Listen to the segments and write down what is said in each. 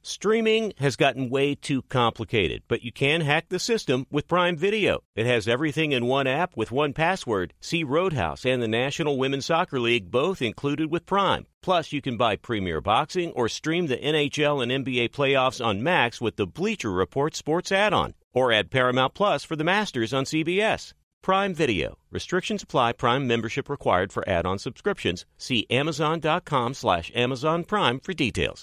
Streaming has gotten way too complicated, but you can hack the system with Prime Video. It has everything in one app with one password. See Roadhouse and the National Women's Soccer League both included with Prime. Plus, you can buy Premier Boxing or stream the NHL and NBA playoffs on Max with the Bleacher Report Sports add-on. Or add Paramount Plus for the Masters on CBS. Prime Video. Restrictions apply. Prime membership required for add-on subscriptions. See Amazon.com/Amazon Prime for details.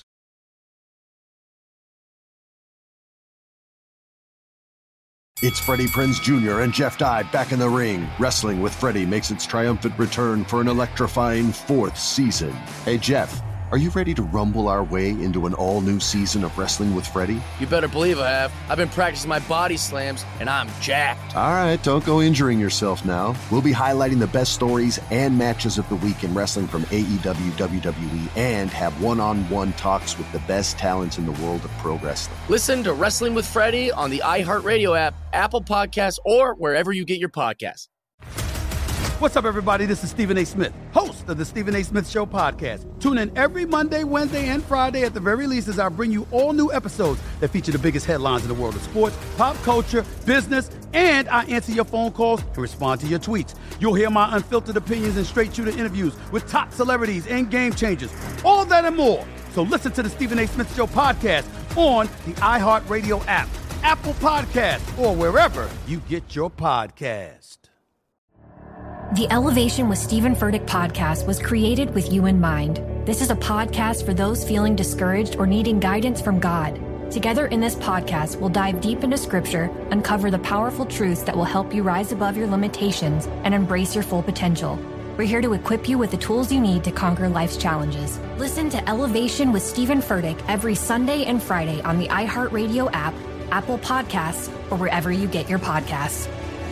It's Freddie Prinze Jr. and Jeff Dye back in the ring. Wrestling with Freddie makes its triumphant return for an electrifying 4th season. Hey, Jeff, are you ready to rumble our way into an all-new season of Wrestling with Freddie? You better believe I have. I've been practicing my body slams, and I'm jacked. All right, don't go injuring yourself now. We'll be highlighting the best stories and matches of the week in wrestling from AEW, WWE, and have one-on-one talks with the best talents in the world of pro wrestling. Listen to Wrestling with Freddie on the iHeartRadio app, Apple Podcasts, or wherever you get your podcasts. What's up, everybody? This is Stephen A. Smith, host of the Stephen A. Smith Show podcast. Tune in every Monday, Wednesday, and Friday at the very least as I bring you all new episodes that feature the biggest headlines in the world of sports, pop culture, business, and I answer your phone calls and respond to your tweets. You'll hear my unfiltered opinions and straight-shooter interviews with top celebrities and game changers. All that and more. So listen to the Stephen A. Smith Show podcast on the iHeartRadio app, Apple Podcasts, or wherever you get your podcast. The Elevation with Stephen Furtick podcast was created with you in mind. This is a podcast for those feeling discouraged or needing guidance from God. Together in this podcast, we'll dive deep into Scripture, uncover the powerful truths that will help you rise above your limitations and embrace your full potential. We're here to equip you with the tools you need to conquer life's challenges. Listen to Elevation with Stephen Furtick every Sunday and Friday on the iHeartRadio app, Apple Podcasts, or wherever you get your podcasts.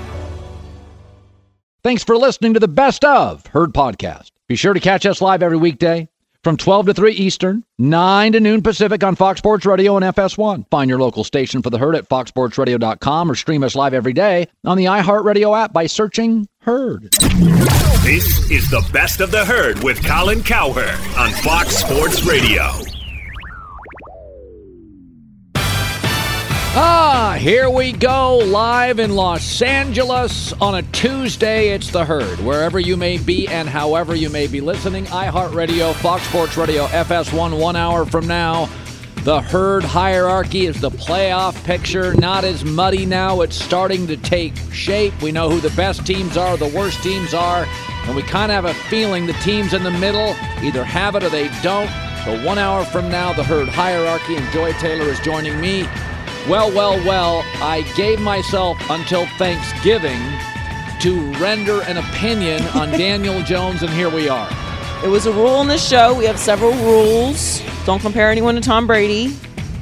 Thanks for listening to the Best of Herd podcast. Be sure to catch us live every weekday from 12 to 3 Eastern, 9 to noon Pacific on Fox Sports Radio and FS1. Find your local station for the Herd at foxsportsradio.com or stream us live every day on the iHeartRadio app by searching Herd. This is the Best of the Herd with Colin Cowherd on Fox Sports Radio. Here we go, live in Los Angeles on a Tuesday. It's the Herd, wherever you may be and however you may be listening. iHeartRadio, Fox Sports Radio, FS1, 1 hour from now. The Herd hierarchy is the playoff picture. Not as muddy now. It's starting to take shape. We know who the best teams are, the worst teams are, and we kind of have a feeling the teams in the middle either have it or they don't. So 1 hour from now, the Herd hierarchy, and Joy Taylor is joining me. Well, I gave myself until Thanksgiving to render an opinion on Daniel Jones, and here we are. It was a rule in this show. We have several rules. Don't compare anyone to Tom Brady.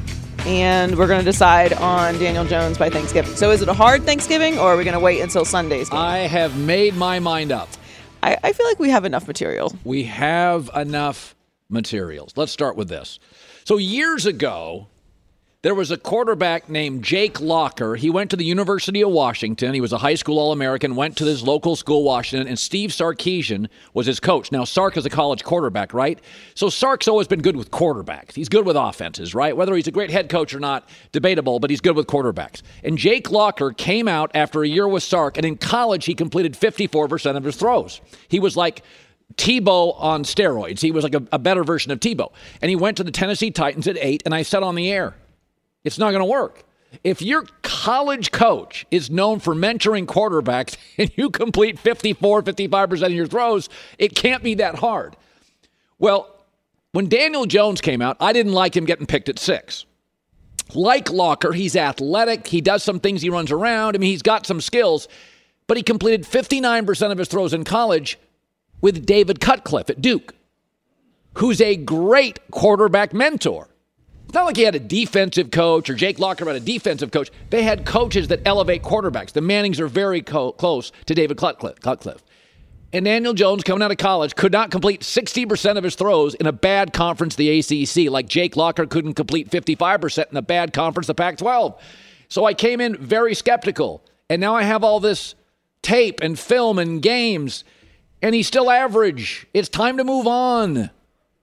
And we're going to decide on Daniel Jones by Thanksgiving. So is it a hard Thanksgiving, or are we going to wait until Sunday's game? I have made my mind up. I feel like we have enough material. We have enough materials. Let's start with this. So years ago, there was a quarterback named Jake Locker. He went to the University of Washington. He was a high school All-American, went to his local school, Washington, and Steve Sarkisian was his coach. Now, Sark is a college quarterback, right? So Sark's always been good with quarterbacks. He's good with offenses, right? Whether he's a great head coach or not, debatable, but he's good with quarterbacks. And Jake Locker came out after a year with Sark, and in college, he completed 54% of his throws. He was like Tebow on steroids. He was like a better version of Tebow. And he went to the Tennessee Titans at 8, and I said on the air, it's not going to work. If your college coach is known for mentoring quarterbacks and you complete 55% of your throws, it can't be that hard. Well, when Daniel Jones came out, I didn't like him getting picked at 6. Like Locker, he's athletic. He does some things. He runs around. I mean, he's got some skills. But he completed 59% of his throws in college with David Cutcliffe at Duke, who's a great quarterback mentor. It's not like he had a defensive coach or Jake Locker had a defensive coach. They had coaches that elevate quarterbacks. The Mannings are very close to David Cutcliffe. And Daniel Jones, coming out of college, could not complete 60% of his throws in a bad conference, the ACC, like Jake Locker couldn't complete 55% in a bad conference, the Pac-12. So I came in very skeptical. And now I have all this tape and film and games, and he's still average. It's time to move on.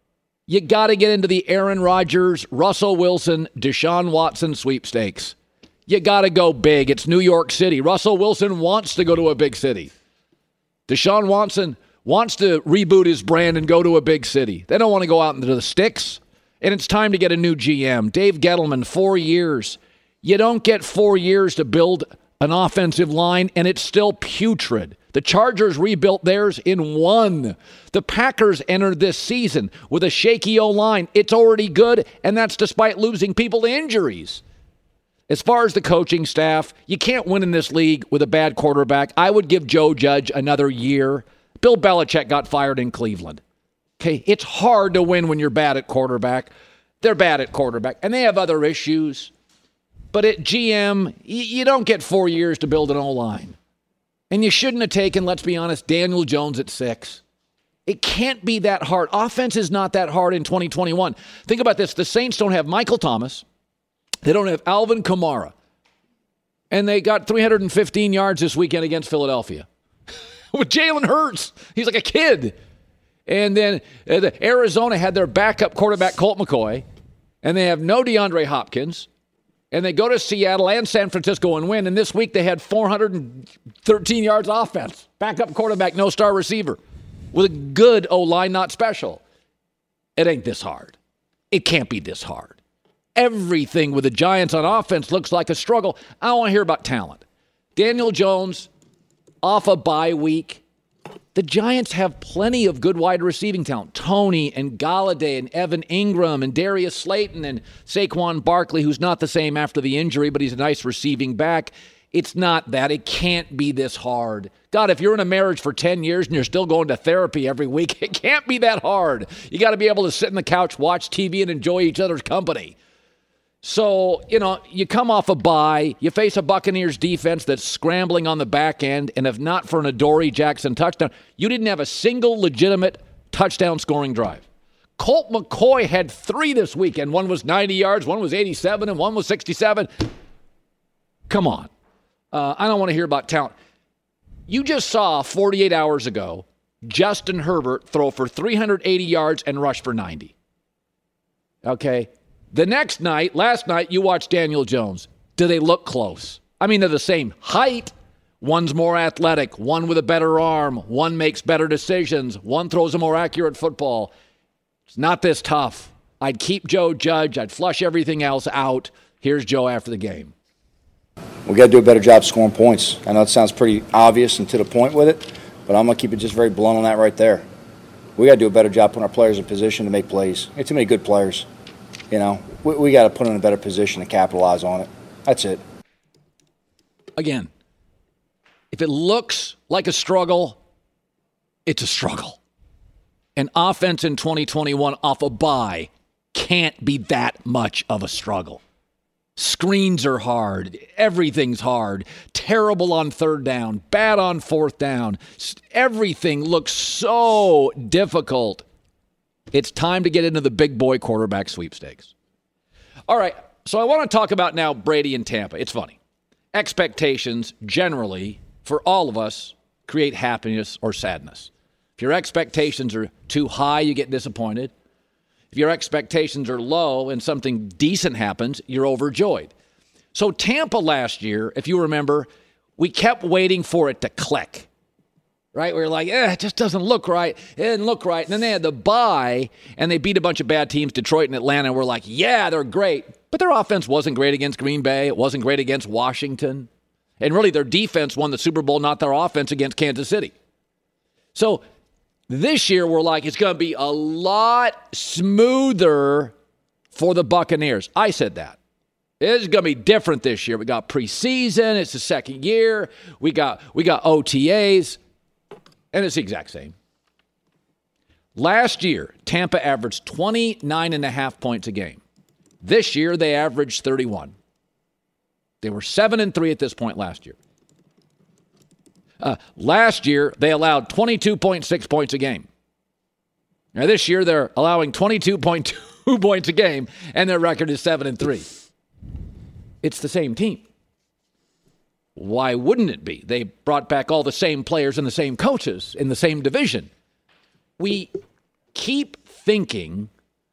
You got to get into the Aaron Rodgers, Russell Wilson, Deshaun Watson sweepstakes. You got to go big. It's New York City. Russell Wilson wants to go to a big city. Deshaun Watson wants to reboot his brand and go to a big city. They don't want to go out into the sticks. And it's time to get a new GM. Dave Gettleman, 4 years. You don't get 4 years to build an offensive line, and it's still putrid. The Chargers rebuilt theirs in 1. The Packers entered this season with a shaky O-line. It's already good, and that's despite losing people to injuries. As far as the coaching staff, you can't win in this league with a bad quarterback. I would give Joe Judge another year. Bill Belichick got fired in Cleveland. Okay, it's hard to win when you're bad at quarterback. They're bad at quarterback, and they have other issues. But at GM, you don't get 4 years to build an O-line. And you shouldn't have taken, let's be honest, Daniel Jones at 6. It can't be that hard. Offense is not that hard in 2021. Think about this. The Saints don't have Michael Thomas. They don't have Alvin Kamara. And they got 315 yards this weekend against Philadelphia. With Jalen Hurts. He's like a kid. And then Arizona had their backup quarterback, Colt McCoy. And they have no DeAndre Hopkins. And they go to Seattle and San Francisco and win. And this week they had 413 yards offense. Backup quarterback, no star receiver. With a good O-line, not special. It ain't this hard. It can't be this hard. Everything with the Giants on offense looks like a struggle. I don't want to hear about talent. Daniel Jones off a bye week. The Giants have plenty of good wide receiving talent. Tony and Galladay and Evan Ingram and Darius Slayton and Saquon Barkley, who's not the same after the injury, but he's a nice receiving back. It's not that. It can't be this hard. God, if you're in a marriage for 10 years and you're still going to therapy every week, it can't be that hard. You got to be able to sit on the couch, watch TV, and enjoy each other's company. So, you come off a bye, you face a Buccaneers defense that's scrambling on the back end, and if not for an Adoree Jackson touchdown, you didn't have a single legitimate touchdown scoring drive. Colt McCoy had 3 this weekend. One was 90 yards, one was 87, and one was 67. Come on. I don't want to hear about talent. You just saw 48 hours ago Justin Herbert throw for 380 yards and rush for 90. Okay? The next night, last night, you watched Daniel Jones. Do they look close? I mean, they're the same height. One's more athletic. One with a better arm. One makes better decisions. One throws a more accurate football. It's not this tough. I'd keep Joe Judge. I'd flush everything else out. Here's Joe after the game. We got to do a better job scoring points. I know it sounds pretty obvious and to the point with it, but I'm going to keep it just very blunt on that right there. We got to do a better job putting our players in position to make plays. We have too many good players. We got to put them in a better position to capitalize on it. That's it. Again, if it looks like a struggle, it's a struggle. An offense in 2021 off a bye can't be that much of a struggle. Screens are hard. Everything's hard. Terrible on third down. Bad on fourth down. Everything looks so difficult. It's time to get into the big boy quarterback sweepstakes. All right, so I want to talk about now Brady and Tampa. It's funny. Expectations generally, for all of us, create happiness or sadness. If your expectations are too high, you get disappointed. If your expectations are low and something decent happens, you're overjoyed. So Tampa last year, if you remember, we kept waiting for it to click. Right? We were like, it just doesn't look right. It didn't look right. And then they had the bye, and they beat a bunch of bad teams, Detroit and Atlanta, and we're like, yeah, they're great. But their offense wasn't great against Green Bay. It wasn't great against Washington. And really, their defense won the Super Bowl, not their offense against Kansas City. So this year, we're like, it's going to be a lot smoother for the Buccaneers. I said that. It's going to be different this year. We got preseason. It's the second year. We got OTAs. And it's the exact same. Last year, Tampa averaged 29.5 points a game. This year, they averaged 31. They were 7-3 at this point last year. Last year, they allowed 22.6 points a game. Now, this year, they're allowing 22.2 points a game, and their record is 7-3. It's the same team. Why wouldn't it be? They brought back all the same players and the same coaches in the same division. We keep thinking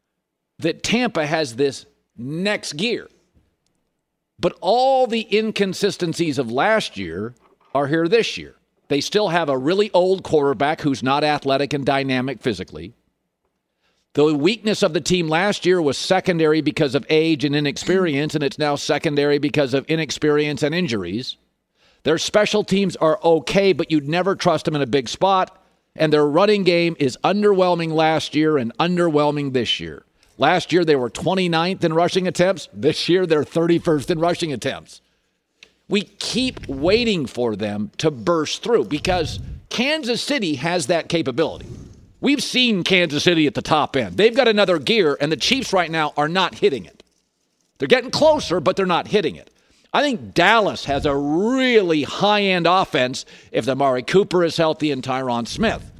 that Tampa has this next gear. But all the inconsistencies of last year are here this year. They still have a really old quarterback who's not athletic and dynamic physically. The weakness of the team last year was secondary because of age and inexperience, and it's now secondary because of inexperience and injuries. Their special teams are okay, but you'd never trust them in a big spot. And their running game is underwhelming last year and underwhelming this year. Last year, they were 29th in rushing attempts. This year, they're 31st in rushing attempts. We keep waiting for them to burst through because Kansas City has that capability. We've seen Kansas City at the top end. They've got another gear, and the Chiefs right now are not hitting it. They're getting closer, but they're not hitting it. I think Dallas has a really high-end offense if Amari Cooper is healthy and Tyron Smith.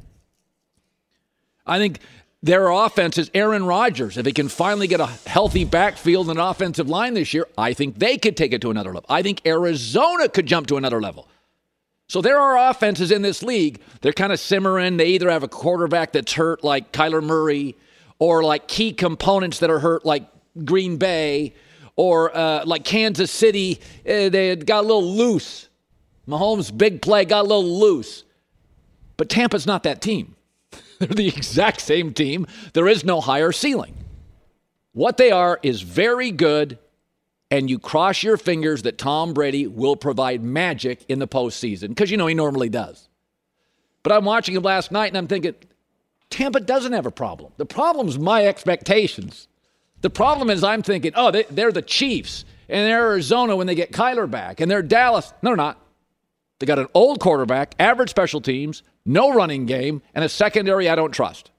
I think their offense is Aaron Rodgers. If he can finally get a healthy backfield and an offensive line this year, I think they could take it to another level. I think Arizona could jump to another level. So there are offenses in this league. They're kind of simmering. They either have a quarterback that's hurt like Kyler Murray or like key components that are hurt like Green Bay or like Kansas City. They got a little loose. Mahomes' big play got a little loose. But Tampa's not that team. They're the exact same team. There is no higher ceiling. What they are is very good, and you cross your fingers that Tom Brady will provide magic in the postseason, because, you know, he normally does. But I'm watching him last night, and I'm thinking, Tampa doesn't have a problem. The problem's my expectations. The problem is I'm thinking, oh, they're the Chiefs, and they're Arizona when they get Kyler back, and they're Dallas. No, they're not. They got an old quarterback, average special teams, no running game, and a secondary I don't trust.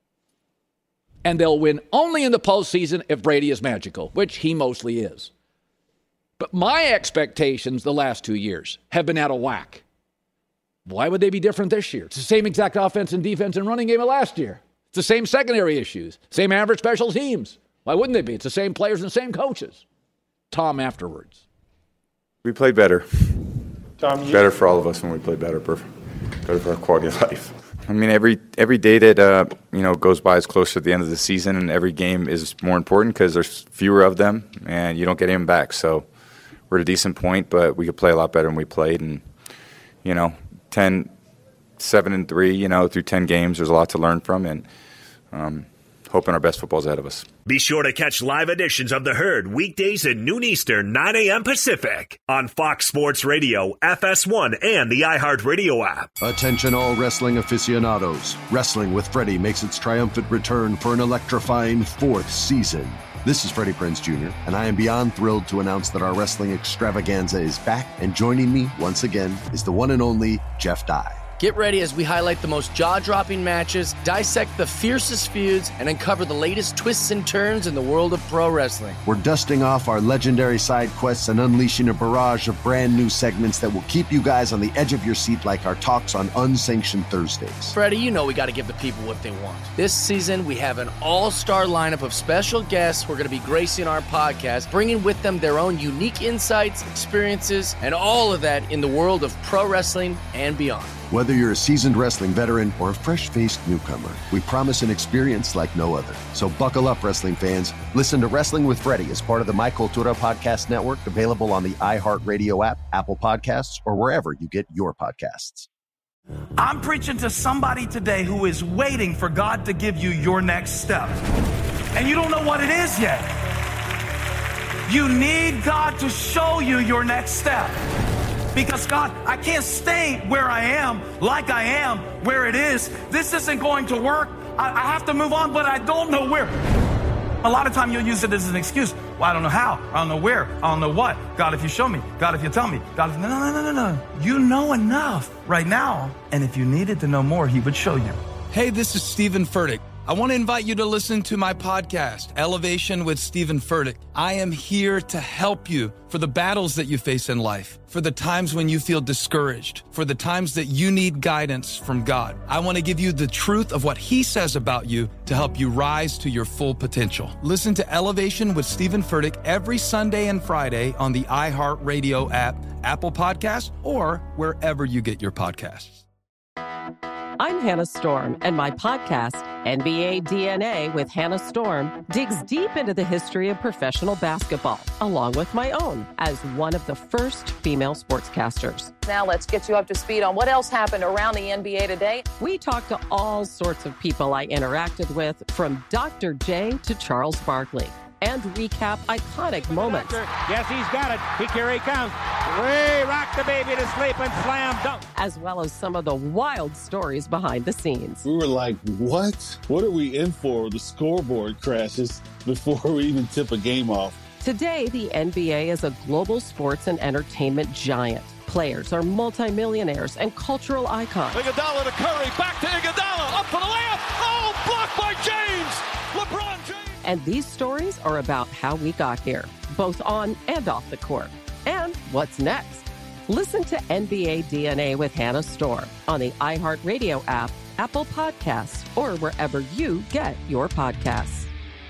And they'll win only in the postseason if Brady is magical, which he mostly is. But my expectations the last 2 years have been out of whack. Why would they be different this year? It's the same exact offense and defense and running game of last year. It's the same secondary issues, same average special teams. Why wouldn't they be? It's the same players and the same coaches. Tom afterwards. We played better. Tom, better for all of us when we play better for our quality of life. I mean, every day that goes by is closer to the end of the season, and every game is more important because there's fewer of them, and you don't get them back. So we're at a decent point, but we could play a lot better than we played. And 7-3, through 10 games, there's a lot to learn from, and hoping our best football's ahead of us. Be sure to catch live editions of The Herd weekdays at noon Eastern, 9 a.m. Pacific on Fox Sports Radio, FS1, and the iHeartRadio app. Attention all wrestling aficionados. Wrestling with Freddie makes its triumphant return for an electrifying 4th season. This is Freddie Prinze Jr., and I am beyond thrilled to announce that our wrestling extravaganza is back, and joining me once again is the one and only Jeff Dye. Get ready as we highlight the most jaw-dropping matches, dissect the fiercest feuds, and uncover the latest twists and turns in the world of pro wrestling. We're dusting off our legendary side quests and unleashing a barrage of brand new segments that will keep you guys on the edge of your seat like our talks on Unsanctioned Thursdays. Freddie, you know we got to give the people what they want. This season, we have an all-star lineup of special guests who are going to be gracing our podcast, bringing with them their own unique insights, experiences, and all of that in the world of pro wrestling and beyond. Whether you're a seasoned wrestling veteran or a fresh-faced newcomer, we promise an experience like no other. So buckle up, wrestling fans. Listen to Wrestling with Freddie as part of the My Cultura Podcast Network, available on the iHeartRadio app, Apple Podcasts, or wherever you get your podcasts. I'm preaching to somebody today who is waiting for God to give you your next step. And you don't know what it is yet. You need God to show you your next step. Because, God, I can't stay where I am, like I am, where it is. This isn't going to work. I have to move on, but I don't know where. A lot of time you'll use it as an excuse. Well, I don't know how. I don't know where. I don't know what. God, if you show me. God, if you tell me. God, if... No. You know enough right now. And if you needed to know more, he would show you. Hey, this is Stephen Furtick. I want to invite you to listen to my podcast, Elevation with Stephen Furtick. I am here to help you for the battles that you face in life, for the times when you feel discouraged, for the times that you need guidance from God. I want to give you the truth of what he says about you to help you rise to your full potential. Listen to Elevation with Stephen Furtick every Sunday and Friday on the iHeartRadio app, Apple Podcasts, or wherever you get your podcasts. I'm Hannah Storm, and my podcast, NBA DNA with Hannah Storm, digs deep into the history of professional basketball, along with my own, as one of the first female sportscasters. Now let's get you up to speed on what else happened around the NBA today. We talked to all sorts of people I interacted with, from Dr. J to Charles Barkley, and recap iconic moments. Yes, he's got it. Here he comes. Way rock the baby to sleep and slam dunk. As well as some of the wild stories behind the scenes. We were like, what? What are we in for? The scoreboard crashes before we even tip a game off. Today, the NBA is a global sports and entertainment giant. Players are multimillionaires and cultural icons. Iguodala to Curry, back to Iguodala, up for the layup. Oh, blocked by James. LeBron James. And these stories are about how we got here, both on and off the court. And what's next? Listen to NBA DNA with Hannah Storm on the iHeartRadio app, Apple Podcasts, or wherever you get your podcasts.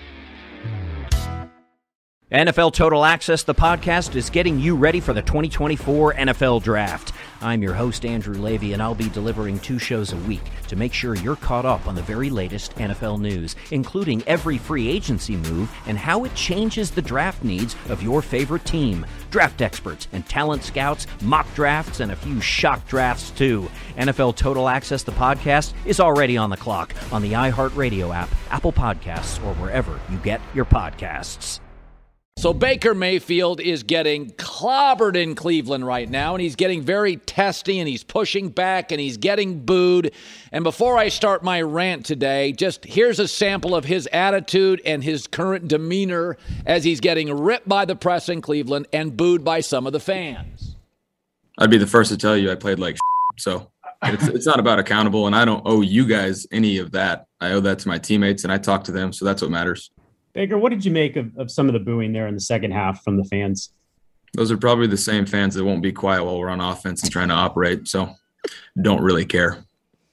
NFL Total Access, the podcast, is getting you ready for the 2024 NFL Draft. I'm your host, Andrew Levy, and I'll be delivering 2 shows a week to make sure you're caught up on the very latest NFL news, including every free agency move and how it changes the draft needs of your favorite team. Draft experts and talent scouts, mock drafts, and a few shock drafts, too. NFL Total Access, the podcast, is already on the clock on the iHeartRadio app, Apple Podcasts, or wherever you get your podcasts. So Baker Mayfield is getting clobbered in Cleveland right now, and he's getting very testy, and he's pushing back, and he's getting booed. And before I start my rant today, just here's a sample of his attitude and his current demeanor as he's getting ripped by the press in Cleveland and booed by some of the fans. I'd be the first to tell you I played like so it's not about accountable, and I don't owe you guys any of that. I owe that to my teammates, and I talk to them, so that's what matters. Baker, what did you make of some of the booing there in the second half from the fans? Those are probably the same fans that won't be quiet while we're on offense and trying to operate, so don't really care.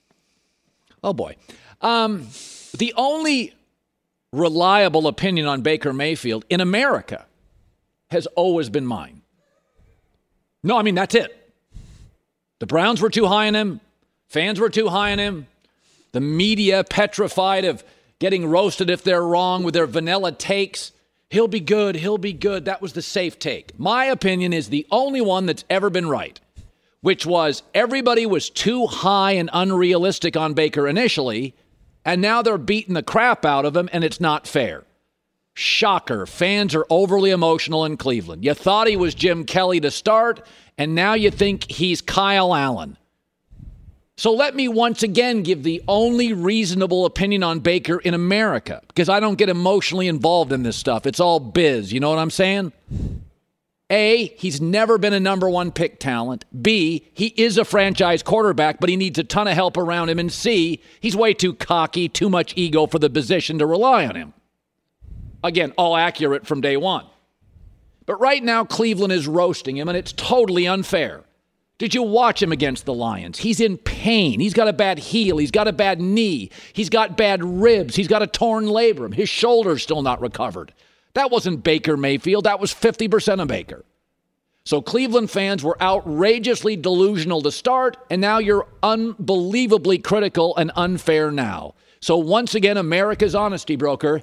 Oh, boy. The only reliable opinion on Baker Mayfield in America has always been mine. No, I mean, that's it. The Browns were too high on him. Fans were too high on him. The media petrified of getting roasted if they're wrong with their vanilla takes. He'll be good. He'll be good. That was the safe take. My opinion is the only one that's ever been right, which was everybody was too high and unrealistic on Baker initially, and now they're beating the crap out of him, and it's not fair. Shocker. Fans are overly emotional in Cleveland. You thought he was Jim Kelly to start, and now you think he's Kyle Allen. So let me once again give the only reasonable opinion on Baker in America, because I don't get emotionally involved in this stuff. It's all biz. You know what I'm saying? A, he's never been a number 1 pick talent. B, he is a franchise quarterback, but he needs a ton of help around him. And C, he's way too cocky, too much ego for the position to rely on him. Again, all accurate from day one. But right now, Cleveland is roasting him, and it's totally unfair. Did you watch him against the Lions? He's in pain. He's got a bad heel. He's got a bad knee. He's got bad ribs. He's got a torn labrum. His shoulder's still not recovered. That wasn't Baker Mayfield. That was 50% of Baker. So Cleveland fans were outrageously delusional to start, and now you're unbelievably critical and unfair now. So once again, America's honesty broker,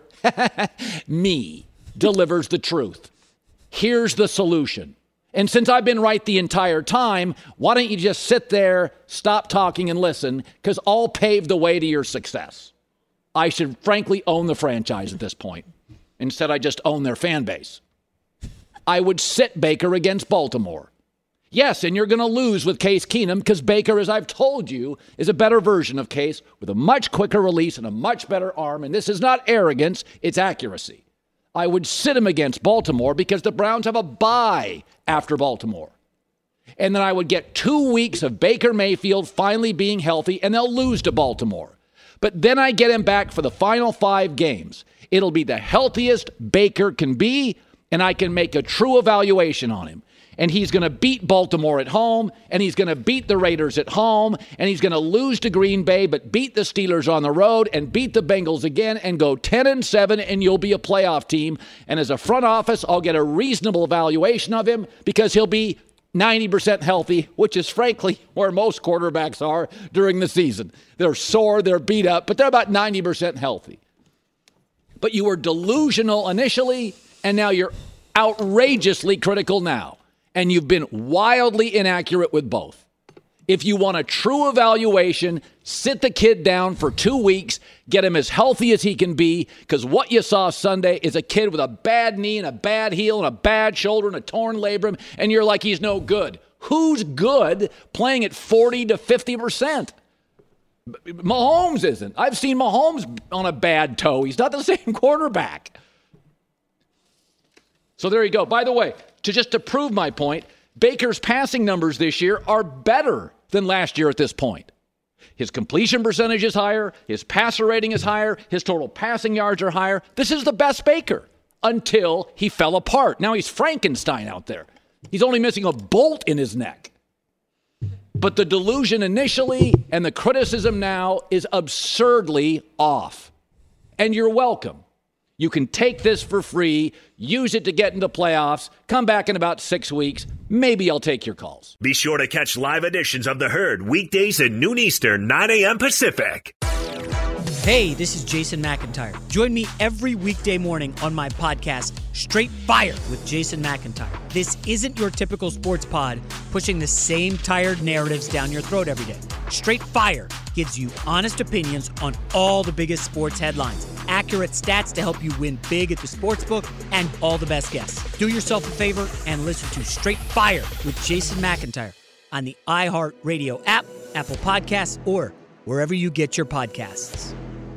me, delivers the truth. Here's the solution. And since I've been right the entire time, why don't you just sit there, stop talking, and listen, because I'll pave the way to your success. I should frankly own the franchise at this point. Instead, I just own their fan base. I would sit Baker against Baltimore. Yes, and you're going to lose with Case Keenum because Baker, as I've told you, is a better version of Case with a much quicker release and a much better arm. And this is not arrogance, it's accuracy. I would sit him against Baltimore because the Browns have a bye after Baltimore. And then I would get 2 weeks of Baker Mayfield finally being healthy, and they'll lose to Baltimore. But then I get him back for the final 5 games. It'll be the healthiest Baker can be, and I can make a true evaluation on him. And he's going to beat Baltimore at home, and he's going to beat the Raiders at home, and he's going to lose to Green Bay, but beat the Steelers on the road and beat the Bengals again and go 10-7, and you'll be a playoff team. And as a front office, I'll get a reasonable evaluation of him because he'll be 90% healthy, which is frankly where most quarterbacks are during the season. They're sore, they're beat up, but they're about 90% healthy. But you were delusional initially, and now you're outrageously critical now. And you've been wildly inaccurate with both. If you want a true evaluation, sit the kid down for 2 weeks, get him as healthy as he can be, because what you saw Sunday is a kid with a bad knee and a bad heel and a bad shoulder and a torn labrum, and you're like, he's no good. Who's good playing at 40 to 50%? Mahomes isn't. I've seen Mahomes on a bad toe. He's not the same quarterback. So there you go. By the way, to prove my point, Baker's passing numbers this year are better than last year at this point. His completion percentage is higher. His passer rating is higher. His total passing yards are higher. This is the best Baker until he fell apart. Now he's Frankenstein out there. He's only missing a bolt in his neck. But the delusion initially and the criticism now is absurdly off. And you're welcome. You can take this for free, use it to get into playoffs, come back in about 6 weeks. Maybe I'll take your calls. Be sure to catch live editions of The Herd weekdays at noon Eastern, 9 a.m. Pacific. Hey, this is Jason McIntyre. Join me every weekday morning on my podcast, Straight Fire with Jason McIntyre. This isn't your typical sports pod pushing the same tired narratives down your throat every day. Straight Fire gives you honest opinions on all the biggest sports headlines, accurate stats to help you win big at the sportsbook, and all the best guests. Do yourself a favor and listen to Straight Fire with Jason McIntyre on the iHeartRadio app, Apple Podcasts, or wherever you get your podcasts.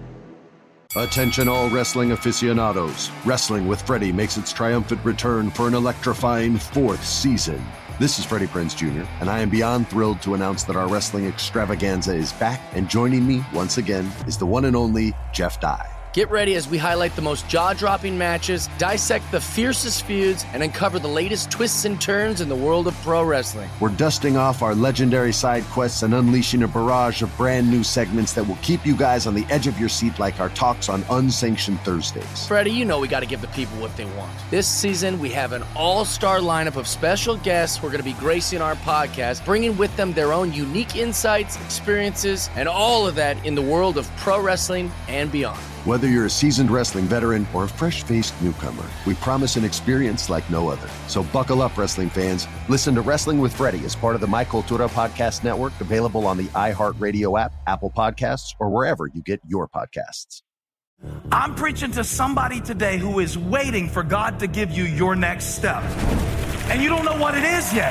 Attention all wrestling aficionados. Wrestling with Freddie makes its triumphant return for an electrifying 4th season. This is Freddie Prinze Jr., and I am beyond thrilled to announce that our wrestling extravaganza is back, and joining me once again is the one and only Jeff Dye. Get ready as we highlight the most jaw-dropping matches, dissect the fiercest feuds, and uncover the latest twists and turns in the world of pro wrestling. We're dusting off our legendary side quests and unleashing a barrage of brand new segments that will keep you guys on the edge of your seat like our talks on Unsanctioned Thursdays. Freddie, you know we got to give the people what they want. This season, we have an all-star lineup of special guests who are going to be gracing our podcast, bringing with them their own unique insights, experiences, and all of that in the world of pro wrestling and beyond. Whether you're a seasoned wrestling veteran or a fresh-faced newcomer, we promise an experience like no other. So buckle up, wrestling fans. Listen to Wrestling with Freddie as part of the My Cultura Podcast Network, available on the iHeartRadio app, Apple Podcasts, or wherever you get your podcasts. I'm preaching to somebody today who is waiting for God to give you your next step. And you don't know what it is yet.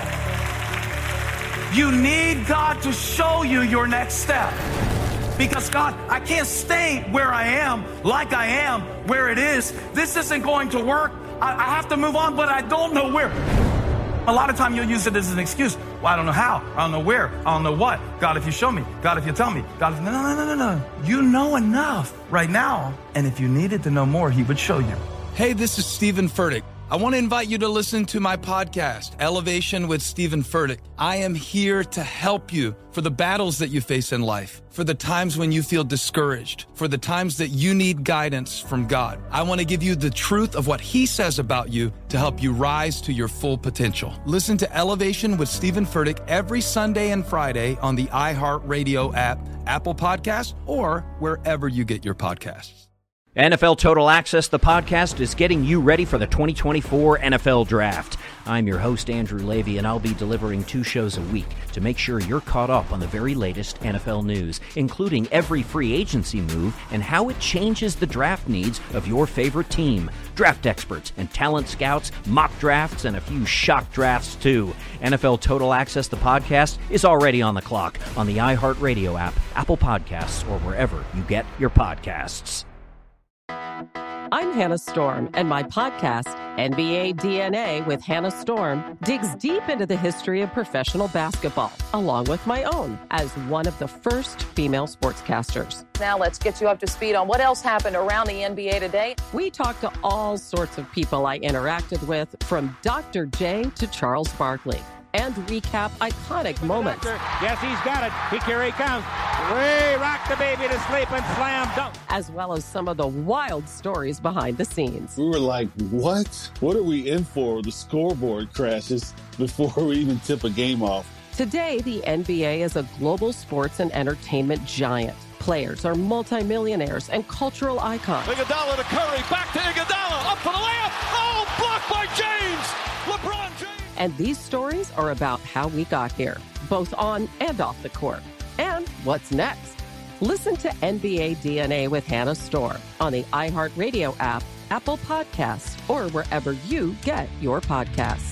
You need God to show you your next step. Because God, I can't stay where I am, like I am, where it is. This isn't going to work. I have to move on, but I don't know where. A lot of time you'll use it as an excuse. Well, I don't know how. I don't know where. I don't know what. God, if you show me. God, if you tell me. God, if... No. You know enough right now. And if you needed to know more, he would show you. Hey, this is Stephen Furtick. I want to invite you to listen to my podcast, Elevation with Stephen Furtick. I am here to help you for the battles that you face in life, for the times when you feel discouraged, for the times that you need guidance from God. I want to give you the truth of what he says about you to help you rise to your full potential. Listen to Elevation with Stephen Furtick every Sunday and Friday on the iHeartRadio app, Apple Podcasts, or wherever you get your podcasts. NFL Total Access, the podcast, is getting you ready for the 2024 NFL Draft. I'm your host, Andrew Levy, and I'll be delivering 2 shows a week to make sure you're caught up on the very latest NFL news, including every free agency move and how it changes the draft needs of your favorite team. Draft experts and talent scouts, mock drafts, and a few shock drafts, too. NFL Total Access, the podcast, is already on the clock on the iHeartRadio app, Apple Podcasts, or wherever you get your podcasts. I'm Hannah Storm, and my podcast, NBA DNA with Hannah Storm, digs deep into the history of professional basketball, along with my own, as one of the first female sportscasters. Now let's get you up to speed on what else happened around the NBA today. We talked to all sorts of people I interacted with, from Dr. J to Charles Barkley. and recap iconic moments. Yes, he's got it. Here he comes. Way rock the baby to sleep and slam dunk. As well as some of the wild stories behind the scenes. We were like, what? What are we in for? The scoreboard crashes before we even tip a game off. Today, the NBA is a global sports and entertainment giant. Players are multimillionaires and cultural icons. Iguodala to Curry, back to Iguodala, up for the layup. Oh, blocked by James. LeBron James. And these stories are about how we got here, both on and off the court. And what's next? Listen to NBA DNA with Hannah Storr on the iHeartRadio app, Apple Podcasts, or wherever you get your podcasts.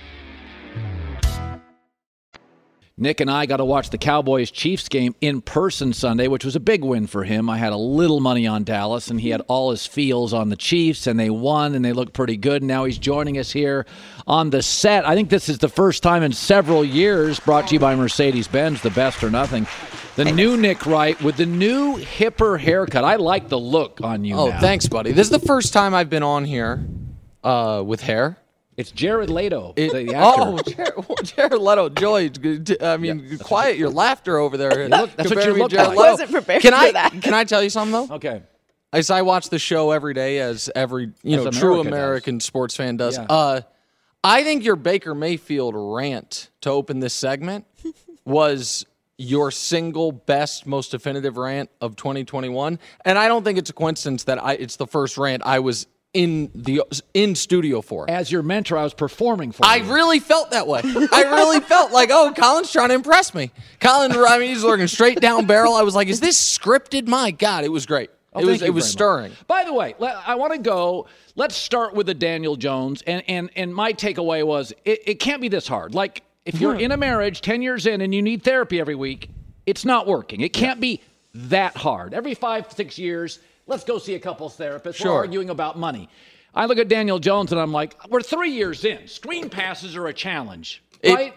Nick and I got to watch the Cowboys-Chiefs game in person Sunday, which was a big win for him. I had a little money on Dallas, and he had all his feels on the Chiefs, and they won, and they looked pretty good. And now he's joining us here on the set. I think this is the first time in several years, brought to you by Mercedes-Benz, the best or nothing. The new Nick Wright with the new hipper haircut. I like the look on you now. Thanks, buddy. This is the first time I've been on here with hair. It's Jared Leto, the actor. Jared Leto, Joy. I mean, quiet your laughter over there. That's what you look like. I wasn't prepared for that. Can I tell you something, though? Okay. As I watch the show every day, as every true American sports fan does, I think your Baker Mayfield rant to open this segment was your single best, most definitive rant of 2021. And I don't think it's a coincidence that it's the first rant I was in studio for. As your mentor, I was performing for I you. really felt that way. I really felt like, Colin's trying to impress me. Colin, he's looking straight down barrel. I was like, is this scripted? My God, it was great. It was stirring. By the way, I want to go. Let's start with the Daniel Jones. And my takeaway was it can't be this hard. Like, if you're in a marriage 10 years in and you need therapy every week, it's not working. It can't be that hard. Every 5-6 years, let's go see a couples therapist. We're arguing about money. I look at Daniel Jones and I'm like, we're 3 years in. Screen passes are a challenge, right?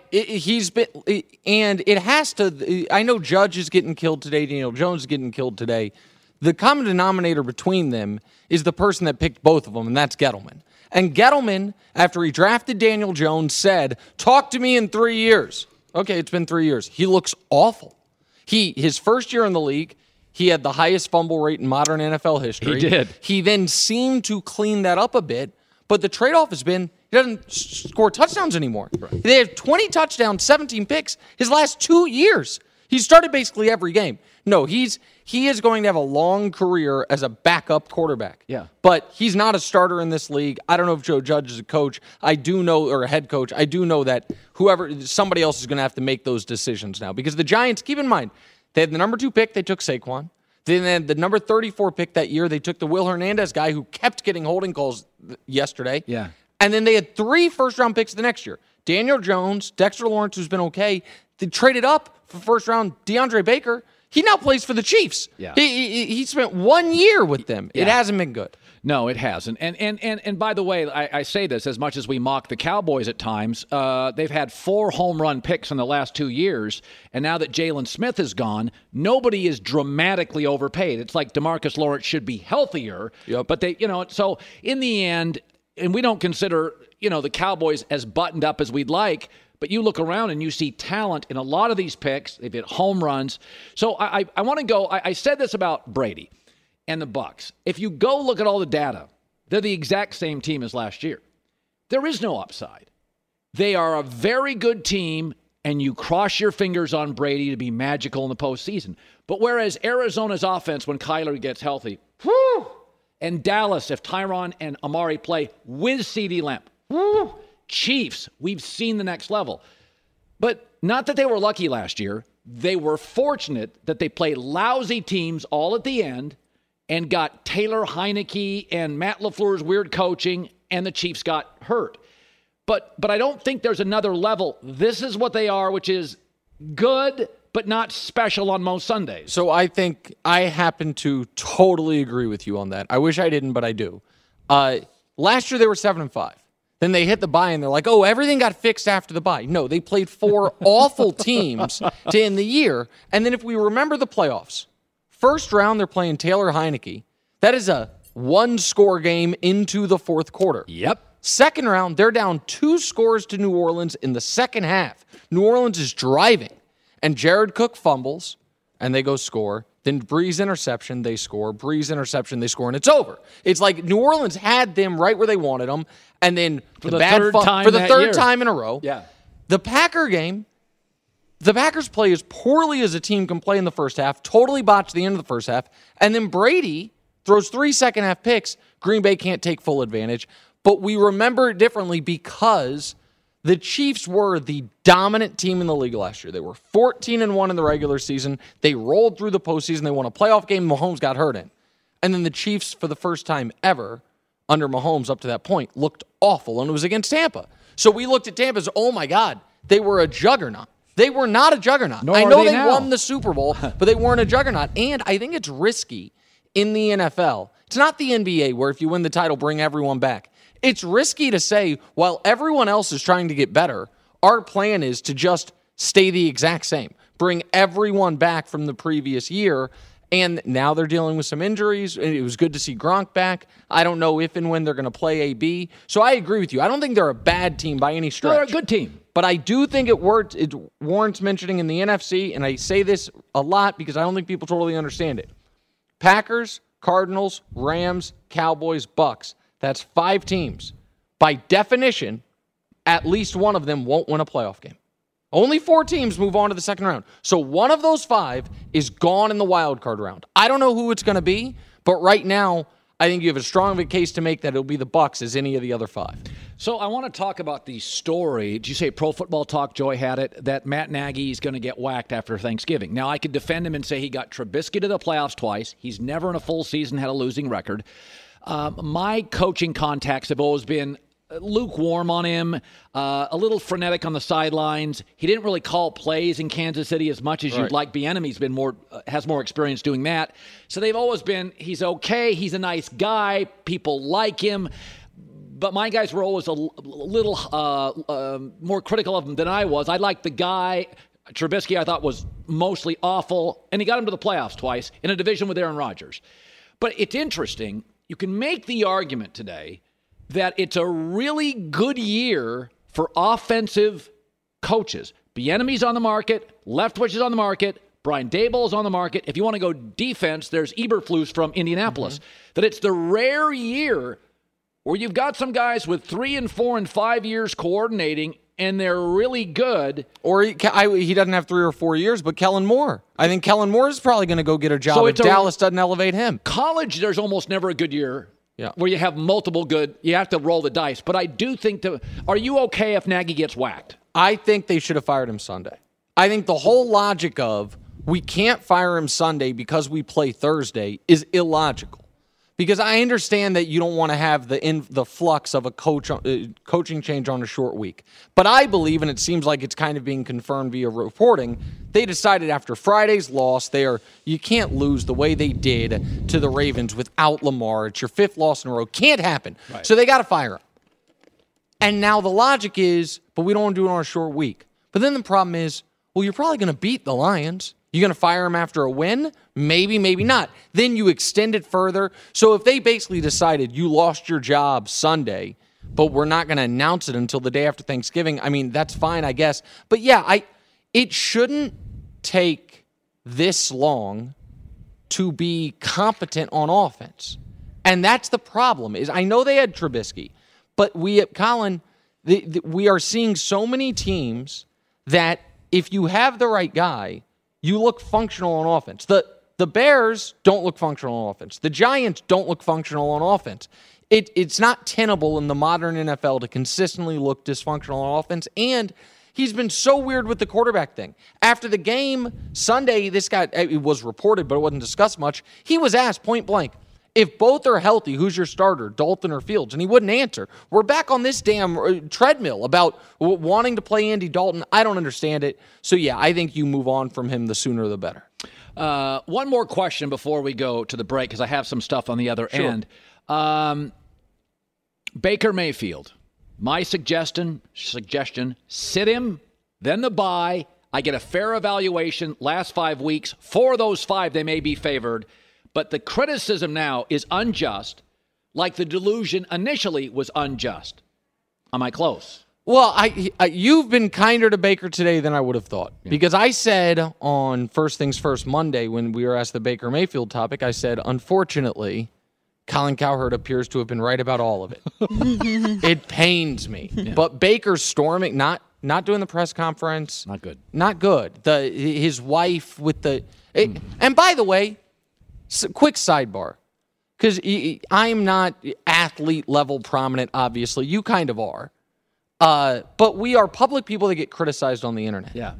And it has to. I know Judge is getting killed today. Daniel Jones is getting killed today. The common denominator between them is the person that picked both of them, and that's Gettleman. And Gettleman, after he drafted Daniel Jones, said, talk to me in 3 years. Okay, it's been 3 years. He looks awful. His first year in the league, he had the highest fumble rate in modern NFL history. He did. He then seemed to clean that up a bit, but the trade-off has been he doesn't score touchdowns anymore. Right. They have 20 touchdowns, 17 picks his last 2 years. He started basically every game. No, he is going to have a long career as a backup quarterback. Yeah. But he's not a starter in this league. I don't know if Joe Judge is a coach. I do know, or a head coach. I do know that somebody else is going to have to make those decisions now. Because the Giants, keep in mind, they had the number 2 pick. They took Saquon. Then they had the number 34 pick that year. They took the Will Hernandez guy who kept getting holding calls yesterday. Yeah. And then they had 3 first-round picks the next year. Daniel Jones, Dexter Lawrence, who's been okay. They traded up for first-round DeAndre Baker. He now plays for the Chiefs. Yeah. He spent 1 year with them. Yeah. It hasn't been good. No, it hasn't. And by the way, I say this as much as we mock the Cowboys at times. They've had 4 home run picks in the last 2 years, and now that Jalen Smith is gone, nobody is dramatically overpaid. It's like DeMarcus Lawrence should be healthier. Yep. But they, so in the end, and we don't consider, the Cowboys as buttoned up as we'd like. But you look around and you see talent in a lot of these picks. They've hit home runs. So I want to go. I said this about Brady and the Bucs. If you go look at all the data, they're the exact same team as last year. There is no upside. They are a very good team, and you cross your fingers on Brady to be magical in the postseason. But whereas Arizona's offense, when Kyler gets healthy, and Dallas, if Tyron and Amari play with CeeDee Lamb, Chiefs, we've seen the next level. But not that they were lucky last year. They were fortunate that they played lousy teams all at the end and got Taylor Heineke and Matt LaFleur's weird coaching, and the Chiefs got hurt. But I don't think there's another level. This is what they are, which is good, but not special on most Sundays. So I think I happen to totally agree with you on that. I wish I didn't, but I do. Last year they were 7-5. Then they hit the bye, and they're like, everything got fixed after the bye. No, they played 4 awful teams to end the year. And then if we remember the playoffs, first round they're playing Taylor Heineke. That is a 1-score game into the fourth quarter. Yep. Second round, they're down 2 scores to New Orleans in the second half. New Orleans is driving, and Jared Cook fumbles, and they go score. Then Breeze interception, they score. Breeze interception, they score, and it's over. It's like New Orleans had them right where they wanted them, and then for the third time in a row. Yeah. The Packer game, the Packers play as poorly as a team can play in the first half, totally botched the end of the first half, and then Brady throws 3 second-half picks. Green Bay can't take full advantage, but we remember it differently because the Chiefs were the dominant team in the league last year. They were 14-1 in the regular season. They rolled through the postseason. They won a playoff game Mahomes got hurt in. And then the Chiefs, for the first time ever, under Mahomes up to that point, looked awful, and it was against Tampa. So we looked at Tampa as, oh my God, they were a juggernaut. They were not a juggernaut. Nor I know they won the Super Bowl, but they weren't a juggernaut. And I think it's risky in the NFL. It's not the NBA where if you win the title, bring everyone back. It's risky to say, while everyone else is trying to get better, our plan is to just stay the exact same. Bring everyone back from the previous year. And now they're dealing with some injuries. It was good to see Gronk back. I don't know if and when they're going to play AB. So I agree with you. I don't think they're a bad team by any stretch. They're a good team. But I do think it warrants mentioning in the NFC, and I say this a lot because I don't think people totally understand it. Packers, Cardinals, Rams, Cowboys, Bucks. That's 5 teams. By definition, at least one of them won't win a playoff game. Only 4 teams move on to the second round. So one of those 5 is gone in the wild card round. I don't know who it's going to be, but right now, I think you have a strong of a case to make that it'll be the Bucks as any of the other 5. So I want to talk about the story. Did you say Pro Football Talk, Joy had it, that Matt Nagy is going to get whacked after Thanksgiving? Now, I could defend him and say he got Trubisky to the playoffs twice. He's never in a full season had a losing record. My coaching contacts have always been lukewarm on him, a little frenetic on the sidelines. He didn't really call plays in Kansas City as much as you'd like. Bieniemy's been has more experience doing that. So they've always been, he's okay, he's a nice guy, people like him. But my guys were always a little more critical of him than I was. I liked the guy. Trubisky, I thought, was mostly awful, and he got him to the playoffs twice in a division with Aaron Rodgers. But it's interesting. You can make the argument today that it's a really good year for offensive coaches. Bieniemy's on the market. Leftwich is on the market. Brian Daboll's on the market. If you want to go defense, there's Eberflus from Indianapolis. Mm-hmm. That it's the rare year where you've got some guys with 3 and 4 and 5 years coordinating, and they're really good. Or he doesn't have 3 or 4 years, but Kellen Moore. I think Kellen Moore is probably going to go get a job if Dallas doesn't elevate him. College, there's almost never a good year where you have multiple good. You have to roll the dice. But I do think are you okay if Nagy gets whacked? I think they should have fired him Sunday. I think the whole logic of we can't fire him Sunday because we play Thursday is illogical. Because I understand that you don't want to have the flux of a coaching change on a short week. But I believe, and it seems like it's kind of being confirmed via reporting, they decided after Friday's loss, you can't lose the way they did to the Ravens without Lamar. It's your 5th loss in a row. Can't happen. Right. So they got to fire him. And now the logic is, but we don't want to do it on a short week. But then the problem is, well, you're probably going to beat the Lions. You're going to fire him after a win? Maybe, maybe not. Then you extend it further. So if they basically decided you lost your job Sunday, but we're not going to announce it until the day after Thanksgiving, I mean, that's fine, I guess. But yeah, it shouldn't take this long to be competent on offense. And that's the problem. Is I know they had Trubisky, but we are seeing so many teams that if you have the right guy, you look functional on offense. The Bears don't look functional on offense. The Giants don't look functional on offense. It's not tenable in the modern NFL to consistently look dysfunctional on offense, and he's been so weird with the quarterback thing. After the game Sunday, this guy, it was reported, but it wasn't discussed much, he was asked point blank, if both are healthy, who's your starter, Dalton or Fields? And he wouldn't answer. We're back on this damn treadmill about wanting to play Andy Dalton. I don't understand it. So, yeah, I think you move on from him the sooner the better. One more question before we go to the break, because I have some stuff on the other end. Baker Mayfield. My suggestion, sit him, then the bye. I get a fair evaluation last 5 weeks. 4 of those 5, they may be favored. But the criticism now is unjust, like the delusion initially was unjust. Am I close? Well, you've been kinder to Baker today than I would have thought. Yeah. Because I said on First Things First Monday when we were asked the Baker Mayfield topic, I said, unfortunately, Colin Cowherd appears to have been right about all of it. It pains me. Yeah. But Baker storming, not doing the press conference. Not good. Not good. His wife with the... and by the way, quick sidebar, because I'm not athlete level prominent, obviously. You kind of are. But we are public people that get criticized on the internet. Yeah.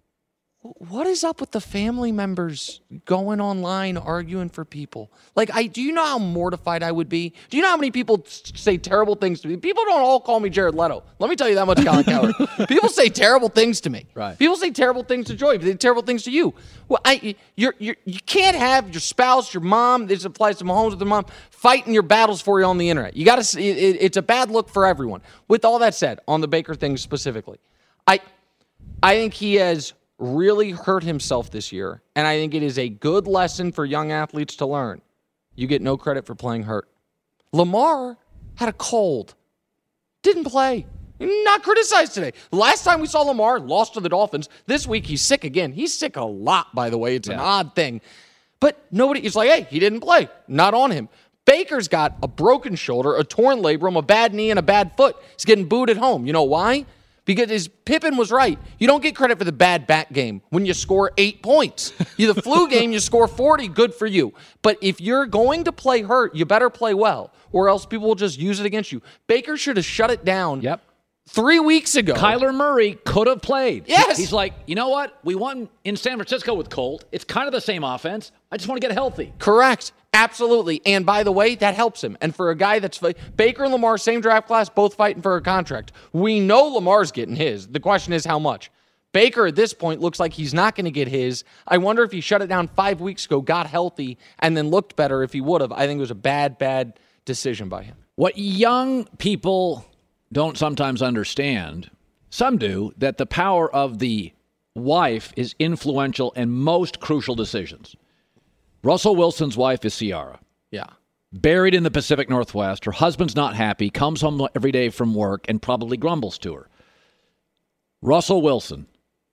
What is up with the family members going online arguing for people? Like, do you know how mortified I would be? Do you know how many people say terrible things to me? People don't all call me Jared Leto. Let me tell you that much, Colin Cowherd. People say terrible things to me. Right. People say terrible things to Joy. They say terrible things to you. Well, you can't have your spouse, your mom. This applies to Mahomes with their mom fighting your battles for you on the internet. You got to. It's a bad look for everyone. With all that said, on the Baker thing specifically, I think he has really hurt himself this year, and I think it is a good lesson for young athletes to learn. You get no credit for playing hurt. Lamar had a cold. Didn't play. Not criticized today. Last time we saw Lamar, lost to the Dolphins. This week, he's sick again. He's sick a lot, by the way. It's an odd thing. But he's like, hey, he didn't play. Not on him. Baker's got a broken shoulder, a torn labrum, a bad knee, and a bad foot. He's getting booed at home. You know why? Because Pippen was right. You don't get credit for the bad back game when you score 8 points. The flu game, you score 40, good for you. But if you're going to play hurt, you better play well, or else people will just use it against you. Baker should have shut it down 3 weeks ago. Kyler Murray could have played. Yes. He's like, you know what? We won in San Francisco with Colt. It's kind of the same offense. I just want to get healthy. Correct. Absolutely. And by the way, that helps him. And for a guy that's Baker and Lamar, same draft class, both fighting for a contract. We know Lamar's getting his. The question is how much. Baker at this point looks like he's not going to get his. I wonder if he shut it down 5 weeks ago, got healthy, and then looked better if he would have. I think it was a bad decision by him. What young people don't sometimes understand, some do, that the power of the wife is influential in most crucial decisions. Russell Wilson's wife is Ciara. Yeah. Buried in the Pacific Northwest. Her husband's not happy, comes home every day from work, and probably grumbles to her. Russell Wilson,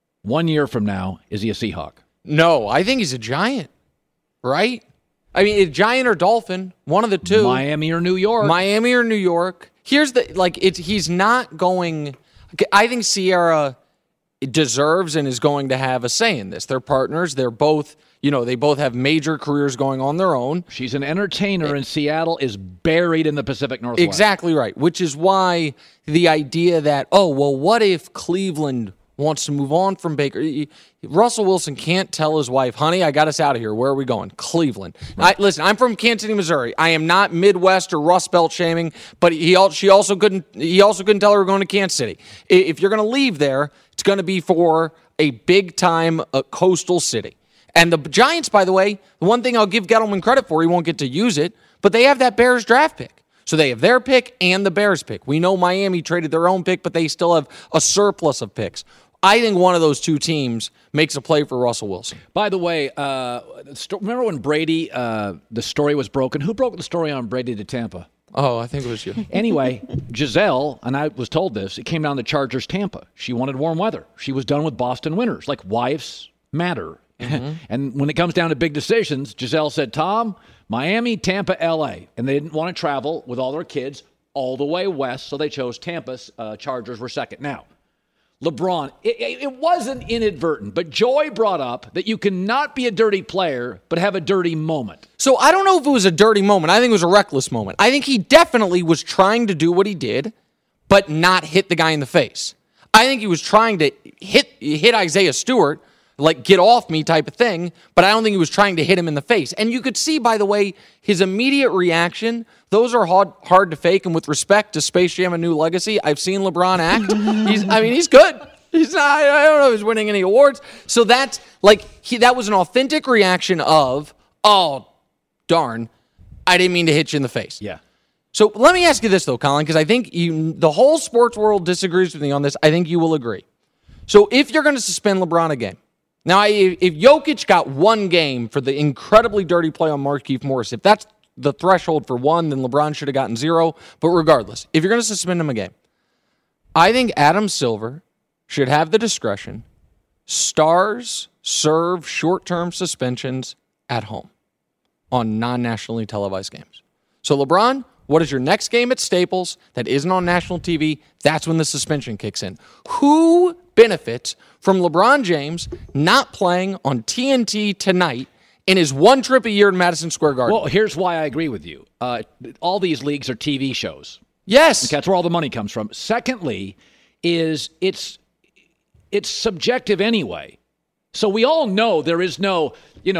1 year from now, is he a Seahawk? No, I think he's a Giant, right? I mean, a Giant or Dolphin, one of the two. Miami or New York. Miami or New York. Here's he's not going. I think Ciara deserves and is going to have a say in this. They're partners. They're both, they both have major careers going on their own. She's an entertainer, and Seattle is buried in the Pacific Northwest. Exactly right, which is why the idea that, what if Cleveland wants to move on from Baker? Russell Wilson can't tell his wife, honey, I got us out of here. Where are we going? Cleveland. Right. Listen, I'm from Kansas City, Missouri. I am not Midwest or Rust Belt shaming, but he also couldn't tell her we're going to Kansas City. If you're going to leave there, it's going to be for a big-time coastal city. And the Giants, by the way, the one thing I'll give Gettleman credit for, he won't get to use it, but they have that Bears draft pick. So they have their pick and the Bears pick. We know Miami traded their own pick, but they still have a surplus of picks. I think one of those two teams makes a play for Russell Wilson. By the way, remember when Brady, the story was broken? Who broke the story on Brady to Tampa? Oh, I think it was you. Anyway, Giselle, and I was told this, it came down to Chargers Tampa. She wanted warm weather. She was done with Boston winters. Like, wives matter. Mm-hmm. And when it comes down to big decisions, Giselle said, Tom, Miami, Tampa, L.A. And they didn't want to travel with all their kids all the way west, so they chose Tampa. Chargers were second. Now, LeBron, it wasn't inadvertent, but Joy brought up that you cannot be a dirty player but have a dirty moment. So I don't know if it was a dirty moment. I think it was a reckless moment. I think he definitely was trying to do what he did, but not hit the guy in the face. I think he was trying to hit Isaiah Stewart, like get off me type of thing, but I don't think he was trying to hit him in the face. And you could see, by the way, his immediate reaction. Those are hard to fake. And with respect to Space Jam: A New Legacy, I've seen LeBron act. He's good. He's not. I don't know if he's winning any awards. So that's that was an authentic reaction of, oh, darn, I didn't mean to hit you in the face. Yeah. So let me ask you this though, Colin, because I think the whole sports world disagrees with me on this. I think you will agree. So if you're going to suspend LeBron a game. Now, if Jokic got one game for the incredibly dirty play on Markieff Morris, if that's the threshold for one, then LeBron should have gotten 0. But regardless, if you're going to suspend him a game, I think Adam Silver should have the discretion. Stars serve short-term suspensions at home on non-nationally televised games. So LeBron, what is your next game at Staples that isn't on national TV? That's when the suspension kicks in. Who benefits from LeBron James not playing on TNT tonight in his one trip a year in Madison Square Garden? Well, here's why I agree with you. All these leagues are TV shows. Yes. Okay, that's where all the money comes from. Secondly, is it's subjective anyway. So we all know there is no,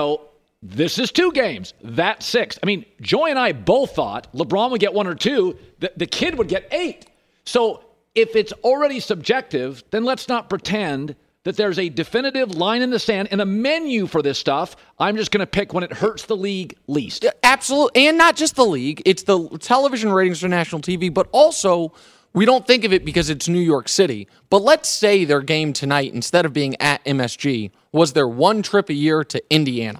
this is 2 games, that's 6. I mean, Joy and I both thought LeBron would get 1 or 2, the kid would get 8. So if it's already subjective, then let's not pretend that there's a definitive line in the sand and a menu for this stuff. I'm just going to pick when it hurts the league least. Absolutely. And not just the league. It's the television ratings for national TV, but also we don't think of it because it's New York City. But let's say their game tonight, instead of being at MSG, was their one trip a year to Indiana.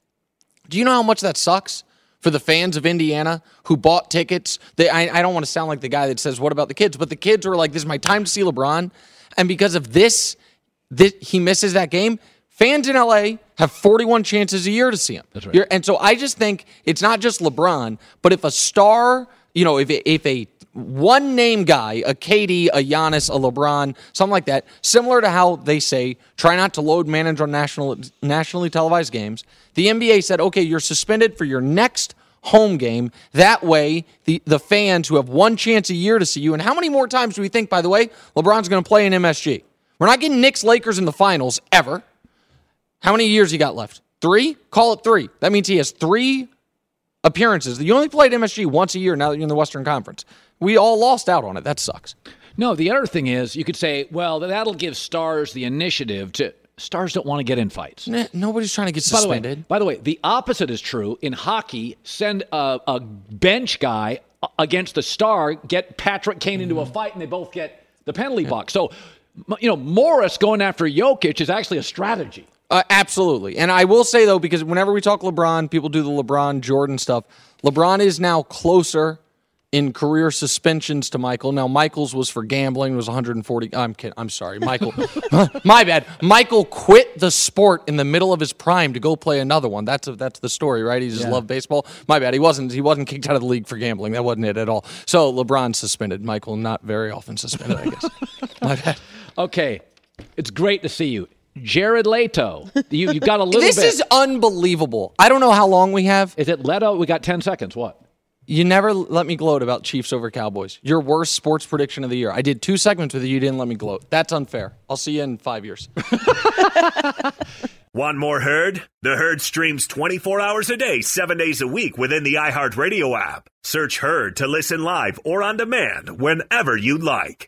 Do you know how much that sucks for the fans of Indiana who bought tickets? I don't want to sound like the guy that says, what about the kids? But the kids are like, this is my time to see LeBron. And because of this he misses that game. Fans in LA have 41 chances a year to see him. That's right. And so I just think it's not just LeBron, but if a star, if a one-name guy, a KD, a Giannis, a LeBron, something like that, similar to how they say, try not to load manage on nationally televised games, the NBA said, okay, you're suspended for your next home game. That way, the fans who have one chance a year to see you, and how many more times do we think, by the way, LeBron's going to play in MSG? We're not getting Knicks-Lakers in the finals, ever. How many years he got left? 3? Call it 3. That means he has 3 appearances. You only played MSG once a year now that you're in the Western Conference. We all lost out on it. That sucks. No, the other thing is, you could say, well, that'll give stars the initiative to... Stars don't want to get in fights. Nobody's trying to get suspended. By the way, the opposite is true. In hockey, send a bench guy against a star, get Patrick Kane into a fight, and they both get the penalty box. So... Morris going after Jokic is actually a strategy. Absolutely. And I will say, though, because whenever we talk LeBron, people do the LeBron Jordan stuff. LeBron is now closer in career suspensions to Michael. Now, Michael's was for gambling, was 140. I'm kidding. I'm sorry, Michael. My bad. Michael quit the sport in the middle of his prime to go play another one. That's the story, right? He just loved baseball. My bad. He wasn't kicked out of the league for gambling. That wasn't it at all. So LeBron suspended. Michael not very often suspended, I guess. My bad. Okay, it's great to see you. Jared Leto, you got a little This bit. This is unbelievable. I don't know how long we have. Is it Leto? We got 10 seconds. What? You never let me gloat about Chiefs over Cowboys. Your worst sports prediction of the year. I did 2 segments with you. You didn't let me gloat. That's unfair. I'll see you in 5 years. Want more Herd? The Herd streams 24 hours a day, 7 days a week within the iHeartRadio app. Search Herd to listen live or on demand whenever you like.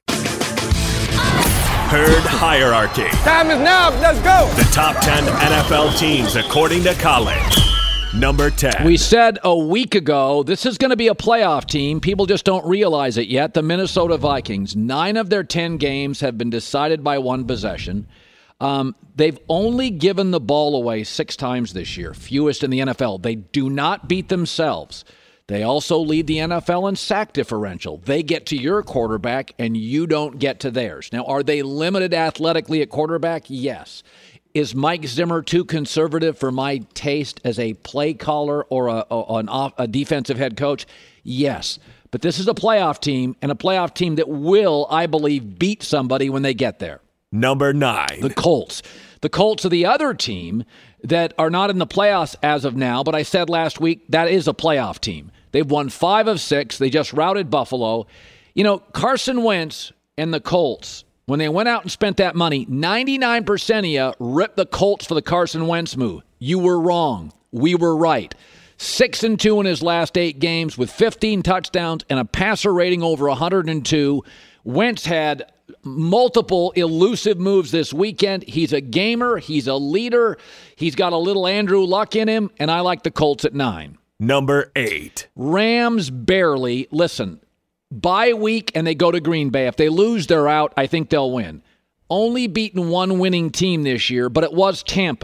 Herd Hierarchy. Time is now. Let's go. The top 10 NFL teams according to college. Number 10. We said a week ago, this is going to be a playoff team. People just don't realize it yet. The Minnesota Vikings. 9 of their 10 games have been decided by one possession. They've only given the ball away 6 times this year, fewest in the NFL. They do not beat themselves. They also lead the NFL in sack differential. They get to your quarterback, and you don't get to theirs. Now, are they limited athletically at quarterback? Yes. Is Mike Zimmer too conservative for my taste as a play caller or a defensive head coach? Yes. But this is a playoff team, and a playoff team that will, I believe, beat somebody when they get there. Number 9. The Colts. The Colts are the other team that are not in the playoffs as of now, but I said last week that is a playoff team. They've won 5 of 6. They just routed Buffalo. Carson Wentz and the Colts, when they went out and spent that money, 99% of you ripped the Colts for the Carson Wentz move. You were wrong. We were right. 6-2 in his last 8 games with 15 touchdowns and a passer rating over 102. Wentz had multiple elusive moves this weekend. He's a gamer. He's a leader. He's got a little Andrew Luck in him, and I like the Colts at 9. Number 8. Rams barely. Listen, bye week and they go to Green Bay. If they lose, they're out. I think they'll win. Only beaten one winning team this year, but it was Tampa.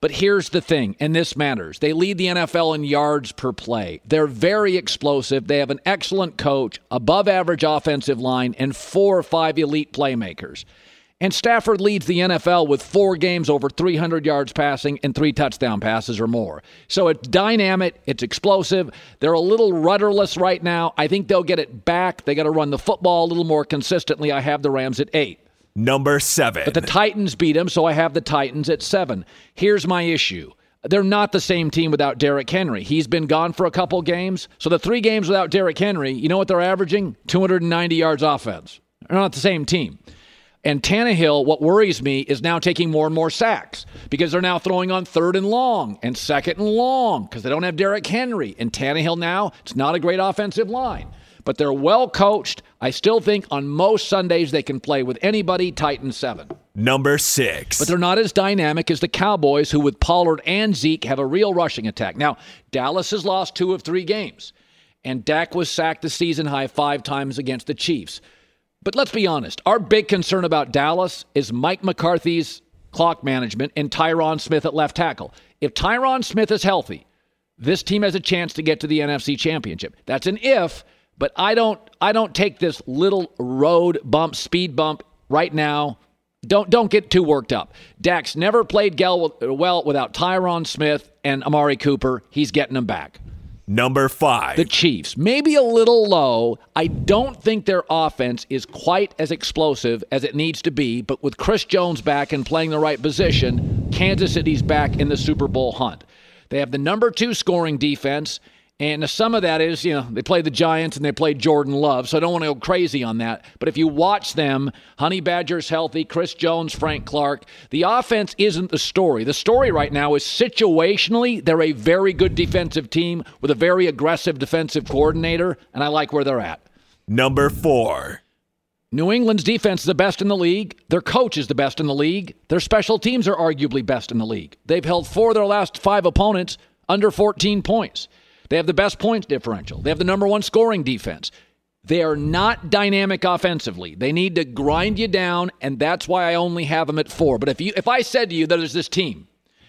But here's the thing, and this matters. They lead the NFL in yards per play. They're very explosive. They have an excellent coach, above-average offensive line, and 4 or 5 elite playmakers. And Stafford leads the NFL with 4 games over 300 yards passing and 3 touchdown passes or more. So it's dynamic. It's explosive. They're a little rudderless right now. I think they'll get it back. They got to run the football a little more consistently. I have the Rams at 8. Number 7. But the Titans beat them, so I have the Titans at 7. Here's my issue. They're not the same team without Derrick Henry. He's been gone for a couple games. So the 3 games without Derrick Henry, you know what they're averaging? 290 yards offense. They're not the same team. And Tannehill, what worries me, is now taking more and more sacks because they're now throwing on 3rd and long and 2nd and long because they don't have Derrick Henry. And Tannehill now, it's not a great offensive line. But they're well coached. I still think on most Sundays they can play with anybody. Titans 7. Number 6. But they're not as dynamic as the Cowboys, who with Pollard and Zeke have a real rushing attack. Now, Dallas has lost 2 of 3 games. And Dak was sacked the season high 5 times against the Chiefs. But let's be honest. Our big concern about Dallas is Mike McCarthy's clock management and Tyron Smith at left tackle. If Tyron Smith is healthy, this team has a chance to get to the NFC Championship. That's an if. But I don't take this little road bump, speed bump right now. Don't get too worked up. Dak's never played well without Tyron Smith and Amari Cooper. He's getting them back. Number 5. The Chiefs. Maybe a little low. I don't think their offense is quite as explosive as it needs to be. But with Chris Jones back and playing the right position, Kansas City's back in the Super Bowl hunt. They have the number 2 scoring defense. And some of that is, they played the Giants and they played Jordan Love, so I don't want to go crazy on that. But if you watch them, Honey Badger's healthy, Chris Jones, Frank Clark, the offense isn't the story. The story right now is situationally, they're a very good defensive team with a very aggressive defensive coordinator, and I like where they're at. Number 4. New England's defense is the best in the league. Their coach is the best in the league. Their special teams are arguably best in the league. They've held 4 of their last 5 opponents under 14 points. They have the best points differential. They have the number 1 scoring defense. They are not dynamic offensively. They need to grind you down, and that's why I only have them at 4. But if I said to you that there's this team,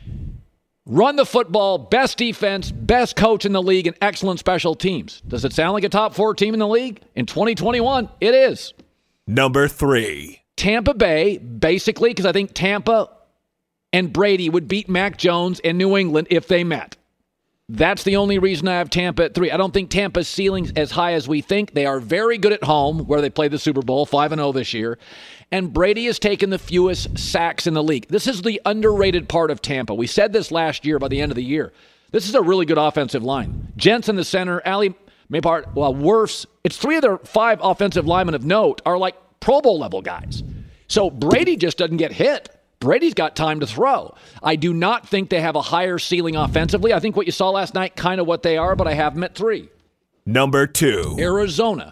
run the football, best defense, best coach in the league, and excellent special teams, does it sound like a top 4 team in the league? In 2021, it is. Number 3. Tampa Bay, basically, because I think Tampa and Brady would beat Mac Jones and New England if they met. That's the only reason I have Tampa at 3. I don't think Tampa's ceiling's as high as we think. They are very good at home, where they play the Super Bowl, 5-0 this year. And Brady has taken the fewest sacks in the league. This is the underrated part of Tampa. We said this last year by the end of the year. This is a really good offensive line. Jensen, the center, Ali Maypart, Wirfs. It's 3 of their 5 offensive linemen of note are like Pro Bowl level guys. So Brady just doesn't get hit. Brady's got time to throw. I do not think they have a higher ceiling offensively. I think what you saw last night, kind of what they are, but I have them at 3. Number 2. Arizona.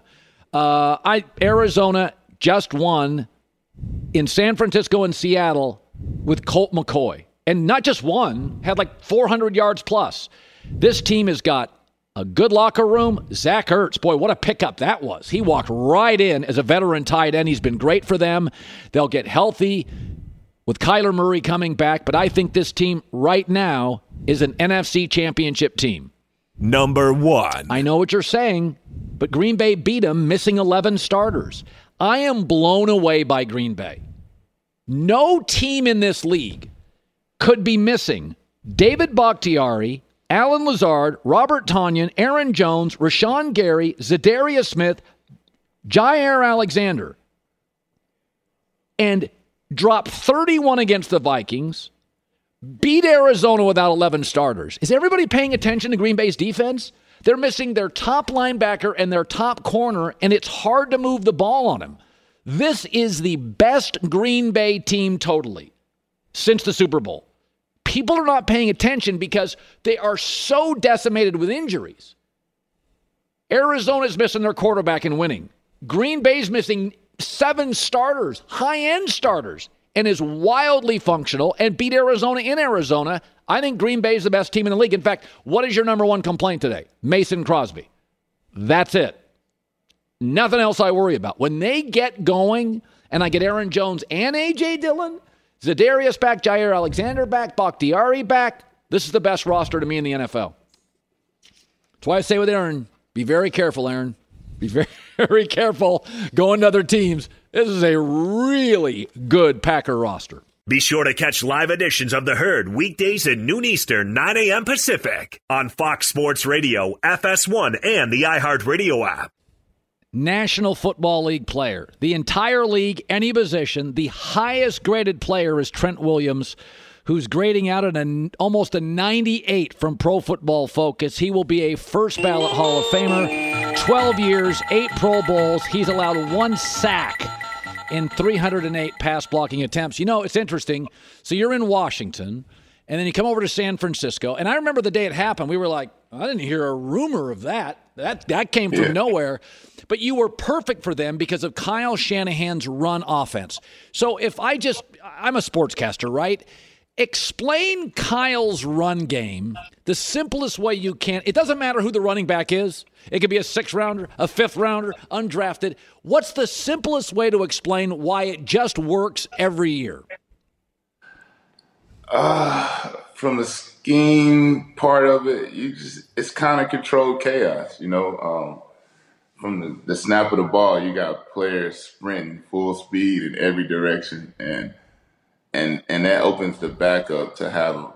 Arizona just won in San Francisco and Seattle with Colt McCoy. And not just one, had like 400 yards plus. This team has got a good locker room. Zach Ertz, boy, what a pickup that was. He walked right in as a veteran tight end. He's been great for them. They'll get healthy with Kyler Murray coming back, but I think this team right now is an NFC championship team. Number 1. I know what you're saying, but Green Bay beat them, missing 11 starters. I am blown away by Green Bay. No team in this league could be missing David Bakhtiari, Alan Lazard, Robert Tonyan, Aaron Jones, Rashawn Gary, Zadarius Smith, Jair Alexander, and drop 31 against the Vikings, beat Arizona without 11 starters. Is everybody paying attention to Green Bay's defense? They're missing their top linebacker and their top corner, and it's hard to move the ball on them. This is the best Green Bay team totally since the Super Bowl. People are not paying attention because they are so decimated with injuries. Arizona's missing their quarterback and winning. Green Bay's missing 7 starters, high-end starters, and is wildly functional and beat Arizona in Arizona. I think Green Bay is the best team in the league. In fact, what is your number 1 complaint today? Mason Crosby. That's it. Nothing else I worry about. When they get going and I get Aaron Jones and A.J. Dillon, Za'Darius back, Jair Alexander back, Bakhtiari back. This is the best roster to me in the NFL. That's why I say with Aaron, be very careful, Aaron. Be very, very careful going to other teams. This is a really good Packer roster. Be sure to catch live editions of The Herd weekdays at noon Eastern, 9 a.m. Pacific on Fox Sports Radio, FS1, and the iHeartRadio app. National Football League player. The entire league, any position, the highest graded player is Trent Williams, who's grading out at almost a 98 from Pro Football Focus. He will be a first ballot Hall of Famer. 12 years, 8 Pro Bowls. He's allowed 1 sack in 308 pass blocking attempts. You know, it's interesting. So you're in Washington, and then you come over to San Francisco. And I remember the day it happened. We were like, I didn't hear a rumor of that. That came from nowhere. But you were perfect for them because of Kyle Shanahan's run offense. So if I'm a sportscaster, right? Explain Kyle's run game the simplest way you can. It doesn't matter who the running back is. It could be a 6th-rounder, a 5th-rounder, undrafted. What's the simplest way to explain why it just works every year? From the scheme part of it, it's kind of controlled chaos, you know. From the snap of the ball, you got players sprinting full speed in every direction, and that opens the backup to have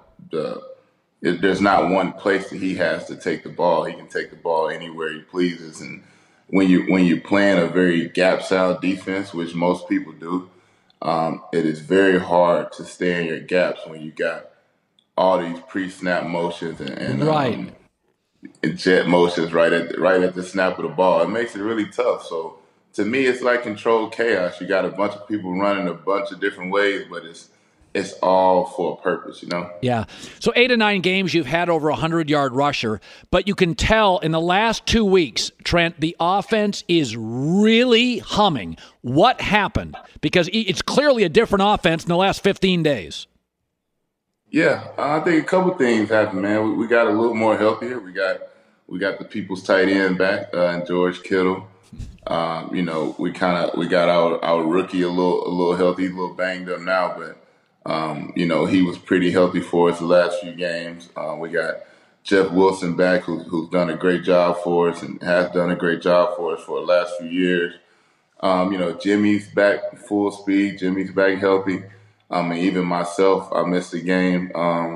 there's not one place that he has to take the ball. He can take the ball anywhere he pleases, and when you're playing a very gap-style defense, which most people do, it is very hard to stay in your gaps when you got all these pre-snap motions and jet motions right at the snap of the ball. It makes it really tough. So to me, it's like controlled chaos. You got a bunch of people running a bunch of different ways, but it's all for a purpose, you know? Yeah. So 8 of 9 games you've had over 100-yard rusher, but you can tell in the last 2 weeks, Trent, the offense is really humming. What happened? Because it's clearly a different offense in the last 15 days. Yeah, I think a couple things happened, man. We got a little more healthier. We got the people's tight end back, and George Kittle. You know, we got our rookie a little healthy, a little banged up now, but you know, he was pretty healthy for us the last few games. We got Jeff Wilson back, who's done a great job for us and has done a great job for us for the last few years. You know, Jimmy's back full speed. Jimmy's back healthy. And even myself, I missed a game,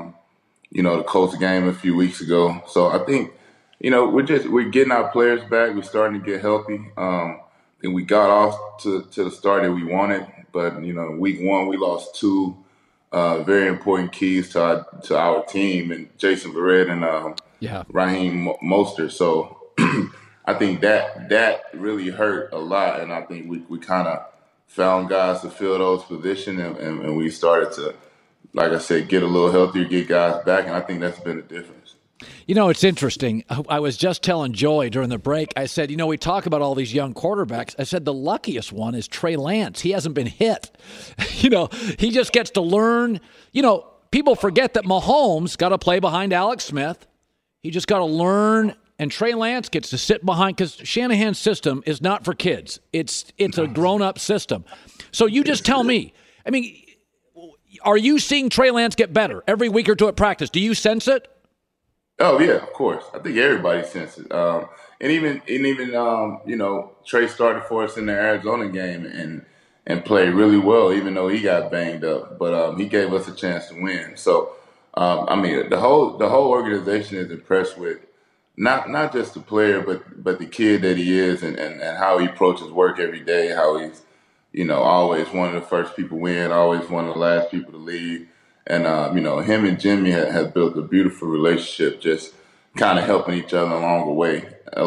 you know, the Colts game a few weeks ago. So I think, you know, we're getting our players back. We're starting to get healthy. And we got off to the start that we wanted. But, you know, week 1, we lost 2 very important keys to our team, and Jason Verrett and Raheem Mostert. So I think that really hurt a lot. And I think we kind of found guys to fill those positions, and we started to, like I said, get a little healthier, get guys back, and I think that's been the difference. You know, it's interesting. I was just telling Joy during the break, I said, you know, we talk about all these young quarterbacks. I said the luckiest one is Trey Lance. He hasn't been hit. You know, he just gets to learn. You know, people forget that Mahomes got to play behind Alex Smith. He just got to learn. And Trey Lance gets to sit behind, because Shanahan's system is not for kids. It's a grown-up system. So you just tell me, I mean, are you seeing Trey Lance get better every week or two at practice? Do you sense it? Oh, yeah, of course. I think everybody senses it. And even you know, Trey started for us in the Arizona game and played really well, even though he got banged up. But he gave us a chance to win. So, I mean, the whole organization is impressed with not just the player, but the kid that he is, and how he approaches work every day, how he's, you know, always one of the first people win, always one of the last people to leave. And, you know, him and Jimmy have built a beautiful relationship, just kind of helping each other along the way.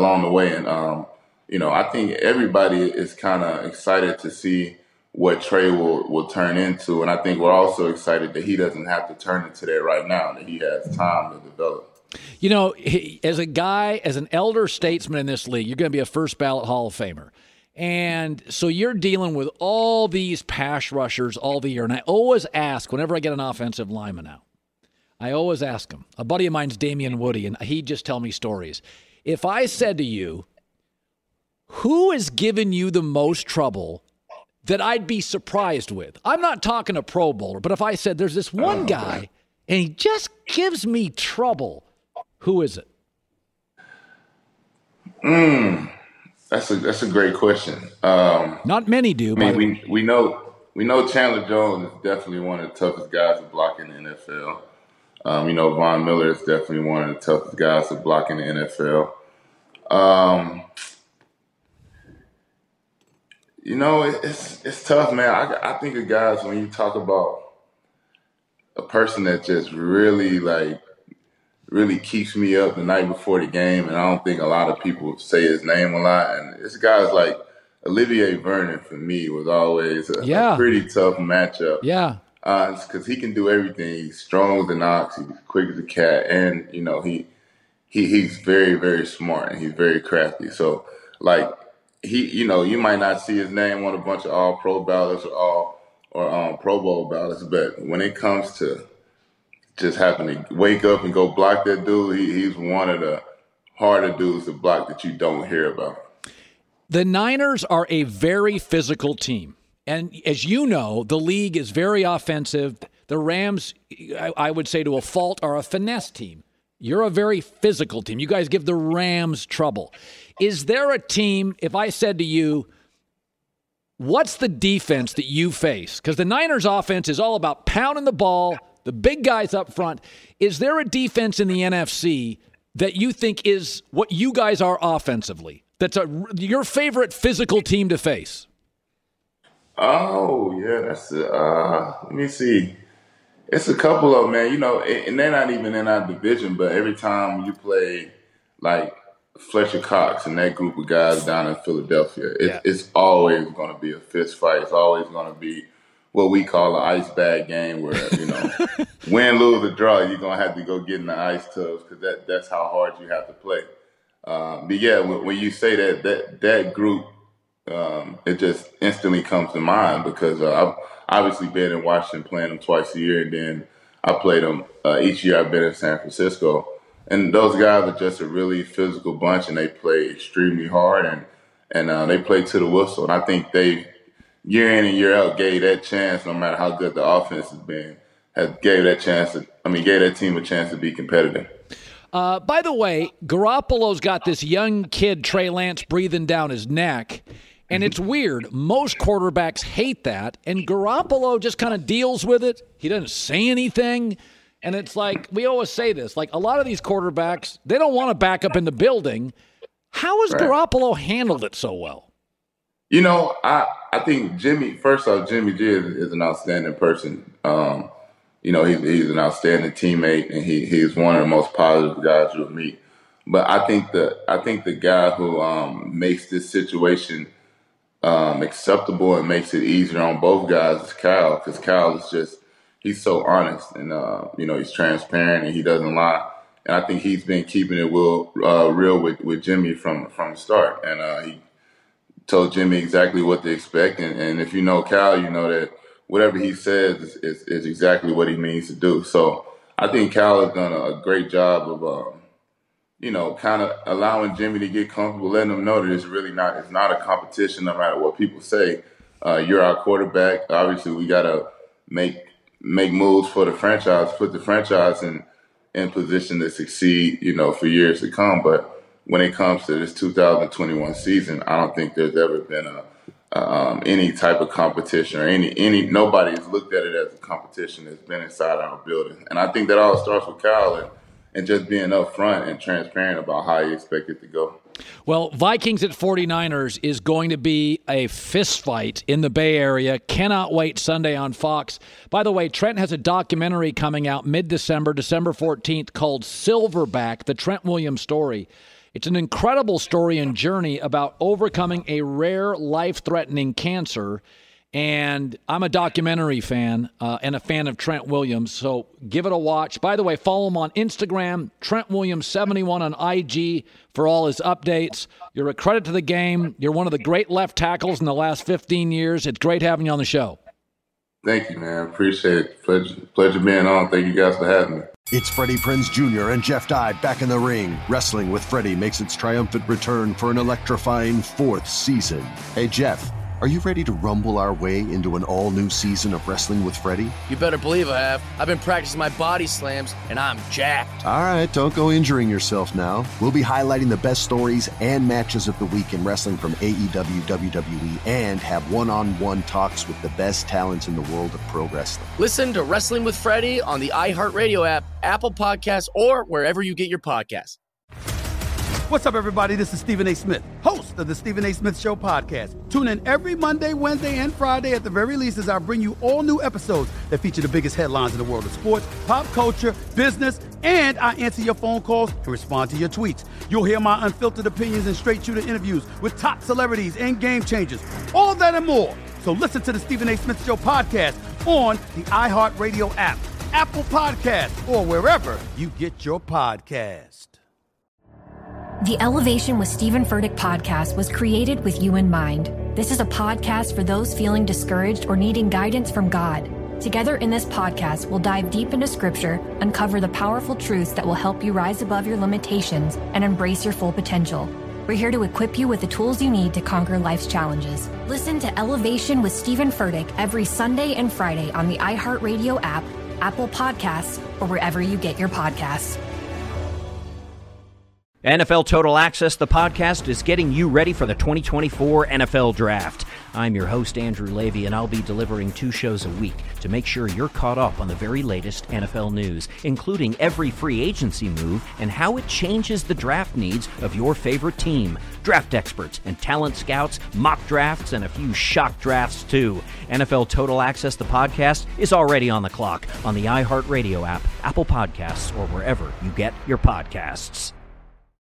And, you know, I think everybody is kind of excited to see what Trey will turn into. And I think we're also excited that he doesn't have to turn into that right now, that he has time to develop. You know, as a guy, as an elder statesman in this league, you're going to be a first ballot Hall of Famer. And so you're dealing with all these pass rushers all the year. And I always ask, whenever I get an offensive lineman out, I always ask him. A buddy of mine's Damian Woody, and he'd just tell me stories. If I said to you, who has given you the most trouble that I'd be surprised with? I'm not talking a Pro Bowler, but if I said there's this one guy and he just gives me trouble, who is it? That's a great question. Not many do. I mean, we know Chandler Jones is definitely one of the toughest guys to block in the NFL. Von Miller is definitely one of the toughest guys to block in the NFL. It's tough, man. I think of guys, when you talk about a person that just really keeps me up the night before the game, and I don't think a lot of people say his name a lot. And it's guys like Olivier Vernon, for me, was always a pretty tough matchup. Yeah. Because he can do everything. He's strong as an ox. He's quick as a cat. And, he's very, very smart, and he's very crafty. So, you might not see his name on a bunch of all-pro ballots or Pro Bowl ballots, but when it comes to just having to wake up and go block that dude, he's one of the harder dudes to block that you don't hear about. The Niners are a very physical team. And as you know, the league is very offensive. The Rams, I would say to a fault, are a finesse team. You're a very physical team. You guys give the Rams trouble. Is there a team, if I said to you, what's the defense that you face? Because the Niners offense is all about pounding the ball, the big guys up front. Is there a defense in the NFC that you think is what you guys are offensively? That's your favorite physical team to face? Oh, yeah, that's let me see. It's a couple of them, man. And they're not even in our division, but every time you play like Fletcher Cox and that group of guys down in Philadelphia, it's always going to be a fist fight. It's always going to be what we call an ice bag game where, win, lose, or draw, you're going to have to go get in the ice tubs because that's how hard you have to play. But yeah, when you say that group, it just instantly comes to mind because I've obviously been in Washington playing them twice a year, and then I played them each year I've been in San Francisco. And those guys are just a really physical bunch, and they play extremely hard, and they play to the whistle. And I think they, year in and year out, gave that chance, no matter how good the offense has been, gave that team a chance to be competitive. By the way, Garoppolo's got this young kid, Trey Lance, breathing down his neck. And it's weird. Most quarterbacks hate that. And Garoppolo just kind of deals with it. He doesn't say anything. And it's like, we always say this, like a lot of these quarterbacks, they don't want to back up in the building. How has Garoppolo handled it so well? I think Jimmy G is an outstanding person. He's an outstanding teammate, and he's one of the most positive guys you'll meet. But I think the guy who makes this situation acceptable and makes it easier on both guys is Kyle, because Kyle is he's so honest and he's transparent and he doesn't lie. And I think he's been keeping it real with Jimmy from the start. And he told Jimmy exactly what to expect. And if you know Kyle, you know that whatever he says is exactly what he means to do. So I think Kyle has done a great job of, kind of allowing Jimmy to get comfortable, letting him know that it's not a competition no matter what people say. You're our quarterback. Obviously, we got to make moves for the franchise, put the franchise in position to succeed, for years to come. But when it comes to this 2021 season, I don't think there's ever been any type of competition or nobody has looked at it as a competition that's been inside our building. And I think that all starts with Kyle and just being upfront and transparent about how you expect it to go. Well, Vikings at 49ers is going to be a fist fight in the Bay Area. Cannot wait. Sunday on Fox. By the way, Trent has a documentary coming out mid-December, December 14th, called Silverback, the Trent Williams story. It's an incredible story and journey about overcoming a rare, life-threatening cancer. And I'm a documentary fan and a fan of Trent Williams, so give it a watch. By the way, follow him on Instagram, Trent Williams 71 on IG for all his updates. You're a credit to the game. You're one of the great left tackles in the last 15 years. It's great having you on the show. Thank you, man. Appreciate it. Pleasure being on. Thank you guys for having me. It's Freddie Prinze Jr. and Jeff Dye back in the ring. Wrestling with Freddie makes its triumphant return for an electrifying 4th season. Hey, Jeff, Are you ready to rumble our way into an all-new season of Wrestling with Freddie? You better believe I have. I've been practicing my body slams, and I'm jacked. All right, don't go injuring yourself now. We'll be highlighting the best stories and matches of the week in wrestling from AEW, WWE, and have one-on-one talks with the best talents in the world of pro wrestling. Listen to Wrestling with Freddie on the iHeartRadio app, Apple Podcasts, or wherever you get your podcasts. What's up, everybody? This is Stephen A. Smith, host of the Stephen A. Smith Show podcast. Tune in every Monday, Wednesday, and Friday at the very least as I bring you all new episodes that feature the biggest headlines in the world of sports, pop culture, business, and I answer your phone calls and respond to your tweets. You'll hear my unfiltered opinions and straight-shooter interviews with top celebrities and game changers. All that and more. So listen to the Stephen A. Smith Show podcast on the iHeartRadio app, Apple Podcasts, or wherever you get your podcast. The Elevation with Stephen Furtick podcast was created with you in mind. This is a podcast for those feeling discouraged or needing guidance from God. Together in this podcast, we'll dive deep into Scripture, uncover the powerful truths that will help you rise above your limitations and embrace your full potential. We're here to equip you with the tools you need to conquer life's challenges. Listen to Elevation with Stephen Furtick every Sunday and Friday on the iHeartRadio app, Apple Podcasts, or wherever you get your podcasts. NFL Total Access, the podcast, is getting you ready for the 2024 NFL Draft. I'm your host, Andrew Levy, and I'll be delivering 2 shows a week to make sure you're caught up on the very latest NFL news, including every free agency move and how it changes the draft needs of your favorite team. Draft experts and talent scouts, mock drafts, and a few shock drafts, too. NFL Total Access, the podcast, is already on the clock on the iHeartRadio app, Apple Podcasts, or wherever you get your podcasts.